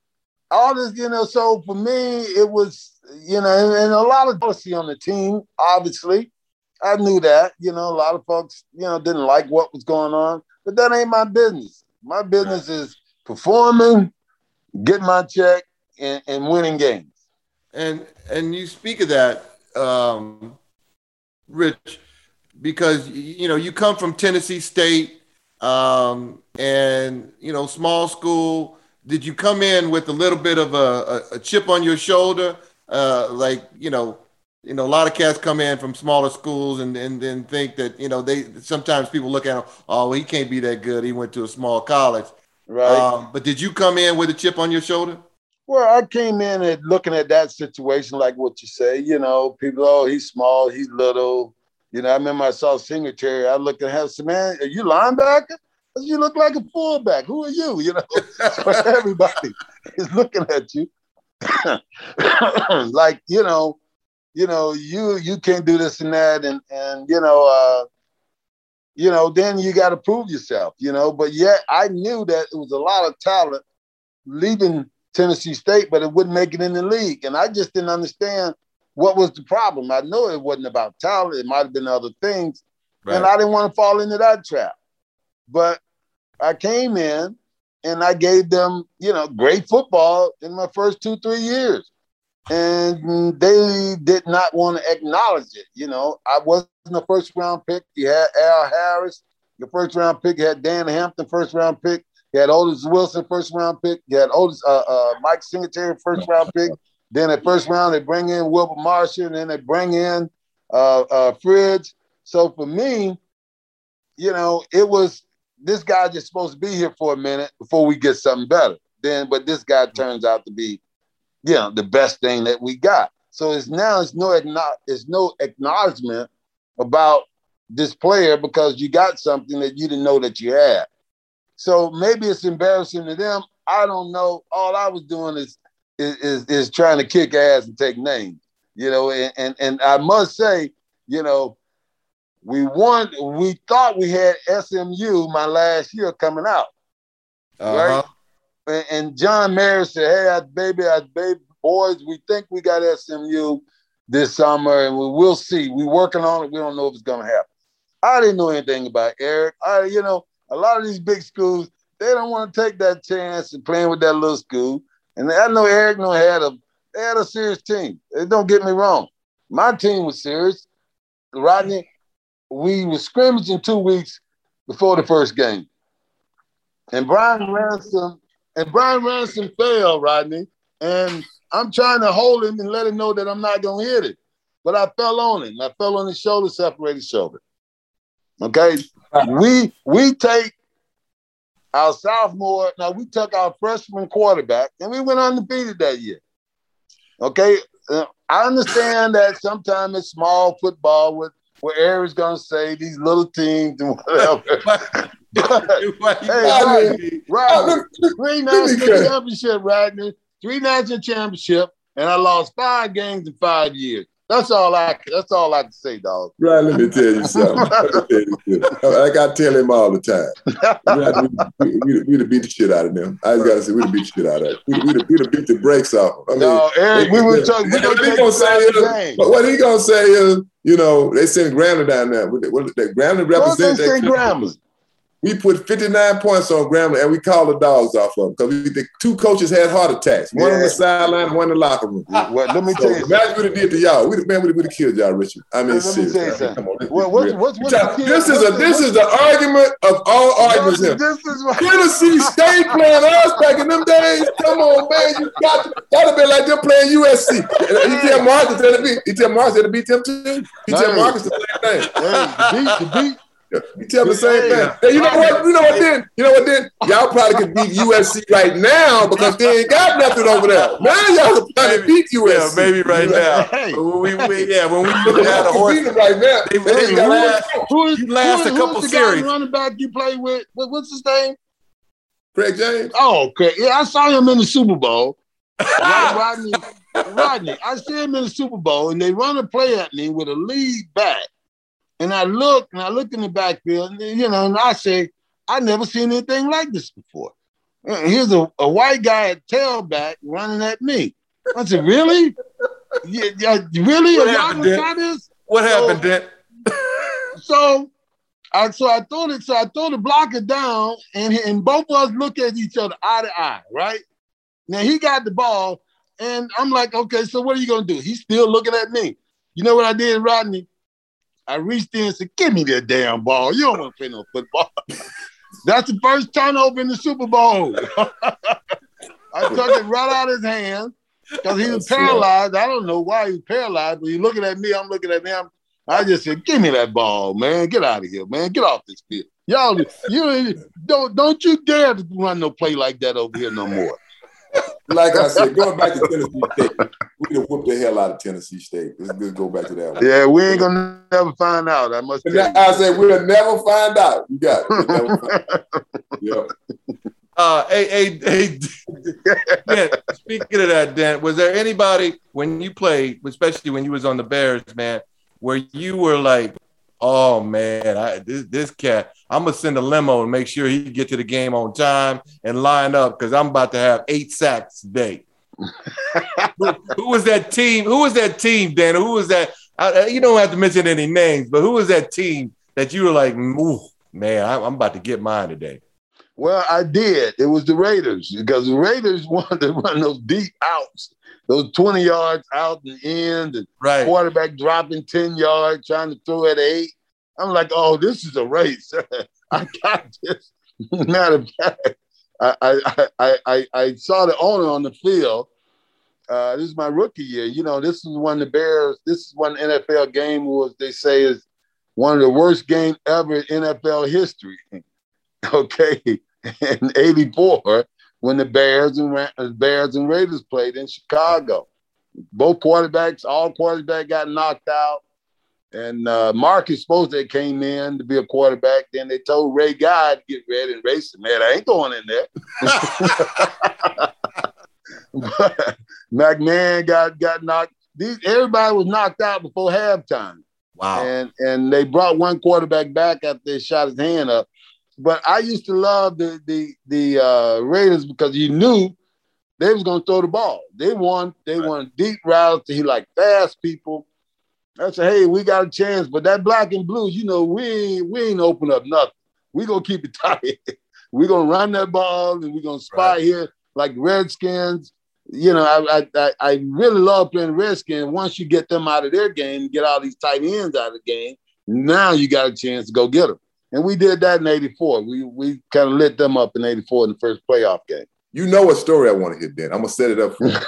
all this, you know, so for me, it was, you know, and, and a lot of policy on the team, obviously. I knew that, you know, a lot of folks, you know, didn't like what was going on, but that ain't my business. My business is performing, getting my check, and, and winning games. And and you speak of that, um, Rich, because, you know, you come from Tennessee State um, and, you know, small school. Did you come in with a little bit of a, a, a chip on your shoulder? Uh, like, you know, you know, a lot of cats come in from smaller schools and and then think that, you know, they sometimes people look at them, oh, he can't be that good. He went to a small college. Right. Um, but did you come in with a chip on your shoulder? Well, I came in and looking at that situation like what you say. You know, people, oh, he's small, he's little. You know, I remember I saw Singletary. I looked at him, said, man, are you linebacker? You look like a fullback. Who are you? You know, so everybody is looking at you like, you know, you know, you you can't do this and that, and and you know, uh, you know, then you got to prove yourself, you know. But yet, I knew that it was a lot of talent leaving Tennessee State, but it wouldn't make it in the league, and I just didn't understand what was the problem. I know it wasn't about talent; it might have been other things, right. And I didn't want to fall into that trap. But I came in and I gave them, you know, great football in my first two, three years. And they did not want to acknowledge it. You know, I wasn't a first round pick. You had Al Harris, your first round pick. You had Dan Hampton, first round pick. You had Otis Wilson, first round pick. You had Otis, uh, uh, Mike Singletary, first round pick. Then at first round, they bring in Wilbert Marshall, and then they bring in uh, uh, Fridge. So for me, you know, it was, this guy just supposed to be here for a minute before we get something better. Then, but this guy turns out to be, you know, the best thing that we got. So it's now it's no it's no acknowledgement about this player because you got something that you didn't know that you had. So maybe it's embarrassing to them. I don't know. All I was doing is is is, is trying to kick ass and take names, you know. And, and and I must say, you know, we won. We thought we had S M U my last year coming out, uh-huh. right? And, and John Mayer said, "Hey, I, baby, I, baby, boys, we think we got S M U this summer, and we will see. We're working on it. We don't know if it's going to happen." I didn't know anything about Eric. I, you know, a lot of these big schools, they don't want to take that chance and playing with that little school. And I know Eric no had a they had a serious team. Don't get me wrong, my team was serious. Rodney. We were scrimmaging two weeks before the first game. And Brian Ransom, and Brian Ransom fell, Rodney. And I'm trying to hold him and let him know that I'm not going to hit it. But I fell on him. I fell on his shoulder, separated shoulder. Okay? We we take our sophomore, now we took our freshman quarterback, and we went undefeated that year. Okay? Uh, I understand that sometimes it's small football with where Eric's gonna say these little teams and whatever. Hey, Rodney, Rodney, three national championship, Rodney, three national championship, and I lost five games in five years. That's all I. That's all I can say, dog. Right. Let me tell you something. Let me tell you something. Like I tell him all the time. we, we, we'd have beat the shit out of them. I just gotta say, we'd have beat the shit out of them. We'd, we'd, we'd have beat the brakes off them. I mean, no, Eric, we were talking. What he gonna say is, but what he gonna say is, you know, they send Grambling down there. What, what, that Grambling represents that. Grambling. We put fifty-nine points on Grambling, and we called the dogs off of them because the two coaches had heart attacks. One yeah. on the sideline and one in the locker room. Well, let me so tell you. Imagine what it did to y'all. We, man, we would have killed y'all, Richard. I mean, let serious. Me tell you something. Come on, well, what's, what's, what's this the, is a this is the argument of all arguments. Here. This is what Tennessee State playing us back in them days. Come on, man, you got to, that'd be like them playing U S C. You tell Marcus that it beat. You tell Marcus that it beat them too. You tell Marcus the same thing. Hey, the beat, the beat. You tell them the same thing. Hey, you know what? You know what then? You know what then? Y'all probably could beat U S C right now because they ain't got nothing over there. Now y'all could probably beat U S C. Yeah, maybe right now. Hey. We, we, yeah, when we had a horse. Right now. They, they, they last, who is, you last who is, a couple who is the series. Guy running back you play with? What, what's his name? Craig James. Oh, Craig. Yeah, I saw him in the Super Bowl. Rodney, Rodney, I see him in the Super Bowl, and they run a play at me with a lead back. And I look, and I look in the backfield, and, you know, and I say, I never seen anything like this before. Here's a, a white guy at tailback running at me. I said, really? Yeah, yeah, really? What happened, Dent? What happened, Dent? So, I so I throw it, so I throw the blocker down, and, and both of us look at each other eye to eye, right? Now he got the ball, and I'm like, okay, so what are you gonna do? He's still looking at me. You know what I did, Rodney? I reached in and said, give me that damn ball. You don't want to play no football. That's the first turnover in the Super Bowl. I took it right out of his hand because he was paralyzed. I don't know why he was paralyzed, but he's looking at me. I'm looking at him. I just said, give me that ball, man. Get out of here, man. Get off this field. Y'all, you don't don't you dare to run no play like that over here no more. Like I said, going back to Tennessee State, we could have whooped the hell out of Tennessee State. Let's just go back to that one. Yeah, we ain't gonna never find out. I must. Tell I said we'll never find out. You got it. We'll never find out. Yep. Uh, hey, hey, hey, Dan, speaking of that, Dan, was there anybody when you played, especially when you was on the Bears, man, where you were like, oh man, I, this this cat, I'm gonna send a limo and make sure he get to the game on time and line up because I'm about to have eight sacks today. who, who was that team? Who was that team, Dan? Who was that? I, you don't have to mention any names, but who was that team that you were like, ooh, man, I, I'm about to get mine today? Well, I did. It was the Raiders because the Raiders wanted to run those deep outs, those twenty yards out the end, and right. quarterback dropping ten yards, trying to throw at eight. I'm like, oh, this is a race. I got this. Matter of fact, I, I, I, I, I saw the owner on the field. Uh, this is my rookie year. You know, this is one of the Bears, this is one N F L game was, they say, is one of the worst games ever in N F L history. Okay. In eighty-four, when the Bears and Ra- Bears and Raiders played in Chicago. Both quarterbacks, all quarterbacks got knocked out. And uh, Marcus Spoelstra came in to be a quarterback. Then they told Ray Guy to get ready, and Ray said, man, I ain't going in there. But McMahon got, got knocked. These, everybody was knocked out before halftime. Wow. And, and they brought one quarterback back after they shot his hand up. But I used to love the the the uh, Raiders because you knew they was gonna throw the ball. They want they right. want deep routes. He like fast people. I said, hey, we got a chance. But that black and blue, you know, we ain't we ain't open up nothing. We gonna keep it tight. We gonna run that ball and we gonna spy right. here like Redskins. You know, I, I I really love playing Redskins. Once you get them out of their game, get all these tight ends out of the game, now you got a chance to go get them. And we did that in eighty-four. We we kind of lit them up in eighty-four in the first playoff game. You know what story I want to hit, Dan. I'm going to set it up for you.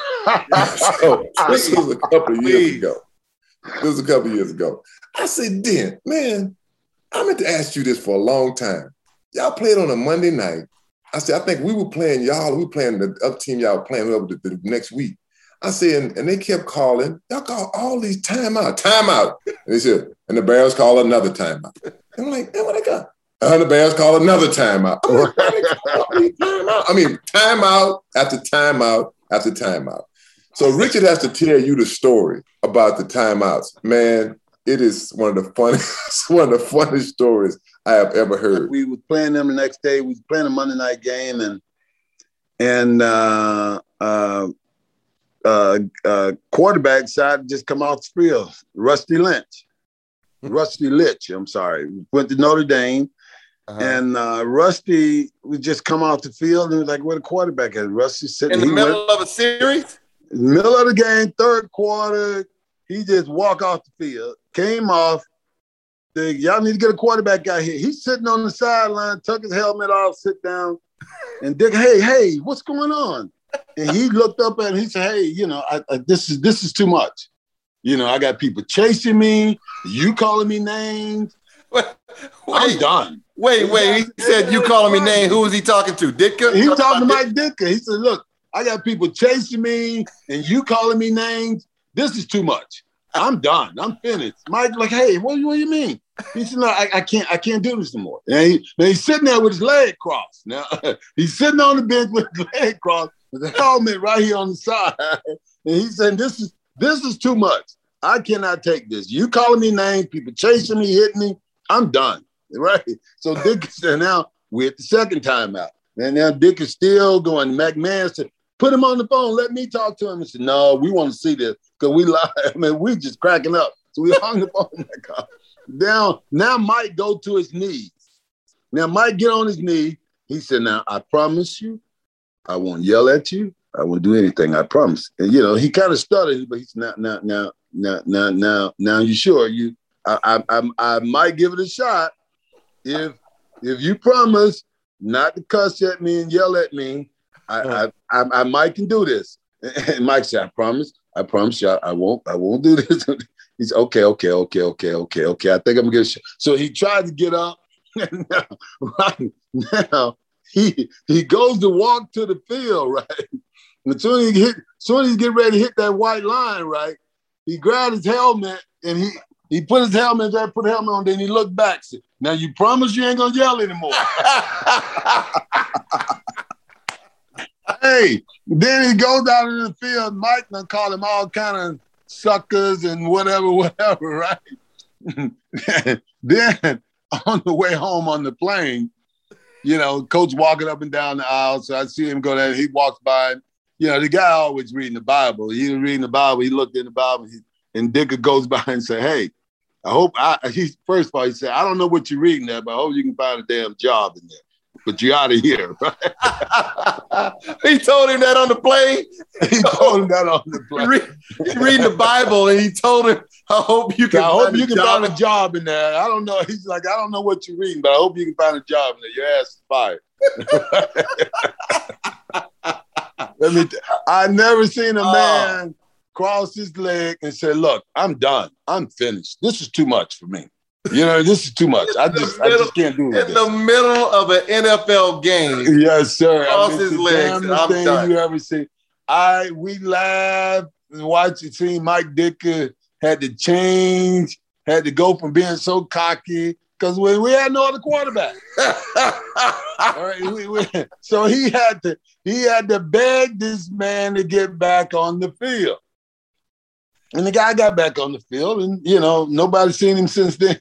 So, this was a couple of years ago. This was a couple of years ago. I said, Dan, man, I meant to ask you this for a long time. Y'all played on a Monday night. I said, I think we were playing y'all. We were playing the other team y'all were playing up the, the next week. I said, and, and they kept calling. Y'all call all these timeout, timeout. And they said, and the Bears call another timeout. And I'm like, man, what they got? And the Bears call another timeout. I'm like, timeout. I mean, timeout after timeout after timeout. So Richard has to tell you the story about the timeouts. Man, it is one of the funniest, one of the funniest stories I have ever heard. We were playing them the next day. We was playing a Monday night game, and and uh, uh, uh, uh, quarterback decided to just come off the field. Rusty Lynch. Rusty Litch, I'm sorry, went to Notre Dame, uh-huh. and uh, Rusty would just come off the field and was like, where the quarterback is? Rusty sitting in the middle went, of a series? Middle of the game, third quarter, he just walked off the field, came off. The, y'all need to get a quarterback out here. He's sitting on the sideline, took his helmet off, sit down, and Dick, hey, hey, what's going on? And he looked up at him, he said, hey, you know, I, I, this is this is too much. You know, I got people chasing me. You calling me names. Wait, I'm done. Wait, wait. He said you calling me names. Who was he talking to? Ditka? He's talking to Mike Ditka. He said, look, I got people chasing me and you calling me names. This is too much. I'm done. I'm finished. Mike like, hey, what, what do you mean? He said, no, I, I can't I can't do this no more. And he, now he's sitting there with his leg crossed. Now he's sitting on the bench with his leg crossed with the helmet right here on the side. And he said, this is This is too much. I cannot take this. You calling me names, people chasing me, hitting me. I'm done. Right? So Dick said, now we're at the second timeout. And now Dick is still going. McMahon said, put him on the phone. Let me talk to him. He said, no, we want to see this because we lie. I mean, we just cracking up. So we hung the phone back up. Now, now Mike go to his knees. Now Mike get on his knee. He said, now I promise you, I won't yell at you. I won't do anything. I promise. And you know, he kind of stuttered, but he's not now, now, now, now, now, now. You sure you? I, I, I, I might give it a shot if, if you promise not to cuss at me and yell at me. I, I, I, I might can do this. And Mike said, I promise. I promise you, I, I won't. I won't do this. He's okay, okay, okay, okay, okay, okay. I think I'm gonna get a shot. So he tried to get up, now, right now, he he goes to walk to the field, right? And as soon as he hit, as soon as he get ready to hit that white line, right, he grabbed his helmet and he he put his helmet there, put the helmet on, then he looked back. Said, now you promise you ain't gonna yell anymore. Hey, then he goes out in the field. Mike done call him all kind of suckers and whatever, whatever, right? Then on the way home on the plane, you know, coach walking up and down the aisle. So I see him go there. He walks by. You know, the guy always reading the Bible. He was reading the Bible. He looked in the Bible. He, and Dicker goes by and say, hey, I hope I, he, first of all, he said, I don't know what you're reading there, but I hope you can find a damn job in there. But you're out of here, right? He told him that on the plane. He told him that on the plane. He's reading the Bible, and he told him, I hope you can, I hope find, you a can job. find a job in there. I don't know. He's like, I don't know what you're reading, but I hope you can find a job in there. Your ass is fired. Let me. T- I never seen a man oh. cross his leg and say, "Look, I'm done. I'm finished. This is too much for me. You know, this is too much. I just, middle, I just can't do it." In the middle of an N F L game, yes, sir. Cross I mean, his legs. I'm thing done. You ever see? I we laughed and watched it. See, Mike Dicker had to change, had to go from being so cocky. Because we, we had no other quarterback. All right, we, we, so he had to he had to beg this man to get back on the field. And the guy got back on the field, and you know, nobody's seen him since then.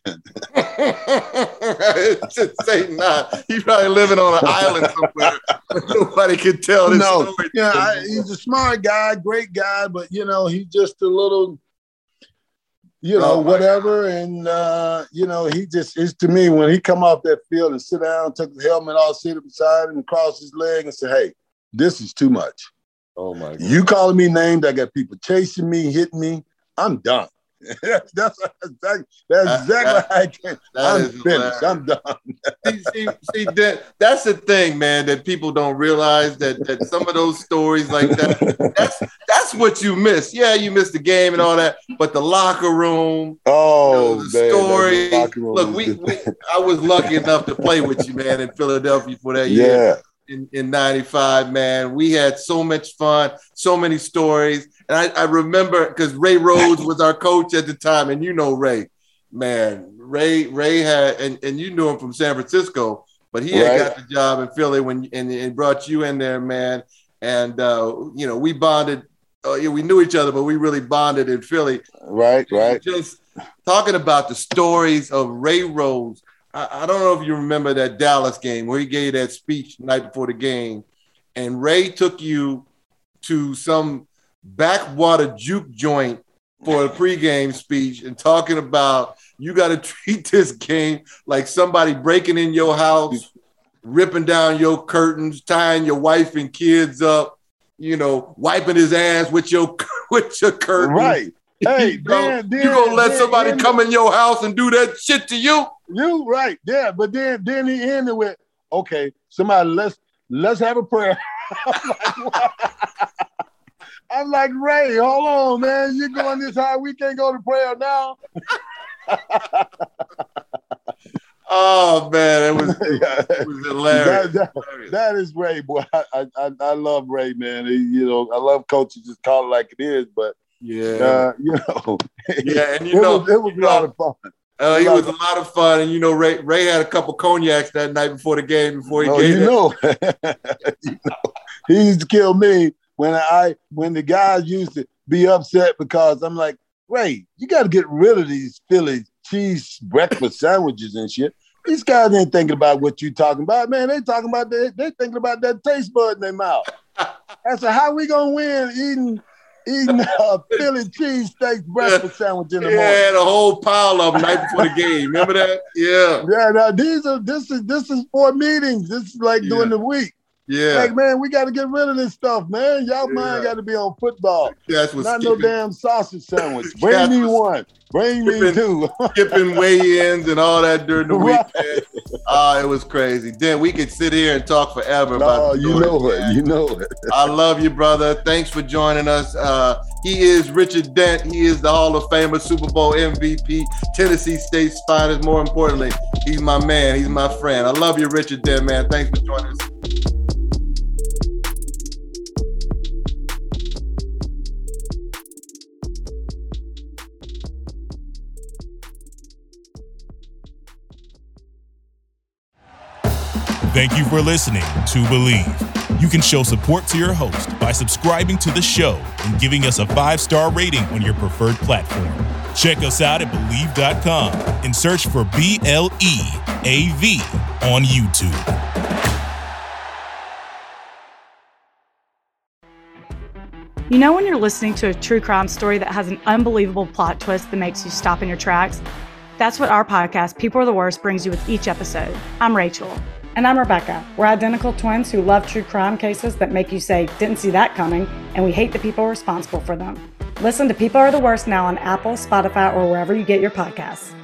Just say not. He's probably living on an island somewhere where nobody can tell this no, story. Yeah, I, he's a smart guy, great guy, but you know, he's just a little. You know, oh whatever. God. And, uh, you know, he just is to me when he come off that field and sit down, took the helmet off, sit beside him and cross his leg and say, hey, this is too much. Oh, my God. You calling me names. I got people chasing me, hitting me. I'm done. that's, that's, that's, that's exactly how I can. I'm finished. Hilarious. I'm done. see, see, see that, that's the thing, man, that people don't realize that, that some of those stories like that, that's that's what you miss. Yeah, you miss the game and all that, but the locker room, oh, you know, the man, story. Locker room Look, we, we I was lucky enough to play with you, man, in Philadelphia for that year. Yeah. In, in ninety-five, man, we had so much fun, so many stories. And I, I remember because Ray Rhodes was our coach at the time. And you know Ray, man, Ray Ray had, and, and you knew him from San Francisco, but he had right. got the job in Philly when and, and brought you in there, man. And, uh, you know, we bonded. Uh, yeah, we knew each other, but we really bonded in Philly. Right, right. Just talking about the stories of Ray Rhodes. I don't know if you remember that Dallas game where he gave that speech the night before the game, and Ray took you to some backwater juke joint for a pregame speech and talking about you got to treat this game like somebody breaking in your house, ripping down your curtains, tying your wife and kids up, you know, wiping his ass with your with your curtains. Right. Hey, you know, then, then, you gonna let then, somebody then, come in your house and do that shit to you? You right, yeah. But then then he ended with, okay, somebody let's let's have a prayer. I'm, like, I'm like, Ray, hold on, man. You're going this high. We can't go to prayer now. Oh man, it was, it was hilarious. that, that, that is Ray, boy. I, I I love Ray, man. He, you know, I love coaches just call it like it is, but yeah, uh, you know, yeah, and you it know, was, it was a know, lot of fun. Uh, it was a lot of fun, and you know, Ray Ray had a couple cognacs that night before the game. Before he no, gave you know. you know, he used to kill me when I when the guys used to be upset because I'm like, Ray, you got to get rid of these Philly cheese breakfast sandwiches and shit. These guys ain't thinking about what you talking about, man. They talking about that. They thinking about that taste bud in their mouth. I said, how we gonna win eating? Eating a Philly cheesesteak breakfast sandwich in the yeah, morning. Yeah, the whole pile of them night before the game. Remember that? Yeah. Yeah. Now these are this is this is for meetings. This is like yeah. during the week. Yeah. Hey, man, we got to get rid of this stuff, man. Y'all yeah. mind got to be on football. Not skipping. No damn sausage sandwich. Bring me one. Bring skipping, me two. Skipping weigh-ins and all that during the right. weekend. Oh, it was crazy. Then we could sit here and talk forever no, about you know it. Man. You know it. I love you, brother. Thanks for joining us. Uh, he is Richard Dent. He is the Hall of Famer, Super Bowl M V P, Tennessee State's finest. More importantly, he's my man. He's my friend. I love you, Richard Dent, man. Thanks for joining us. Thank you for listening to Believe. You can show support to your host by subscribing to the show and giving us a five-star rating on your preferred platform. Check us out at Believe dot com and search for B L E A V on YouTube. You know when you're listening to a true crime story that has an unbelievable plot twist that makes you stop in your tracks? That's what our podcast, People Are the Worst, brings you with each episode. I'm Rachel. And I'm Rebecca. We're identical twins who love true crime cases that make you say, didn't see that coming, and we hate the people responsible for them. Listen to People Are the Worst now on Apple, Spotify, or wherever you get your podcasts.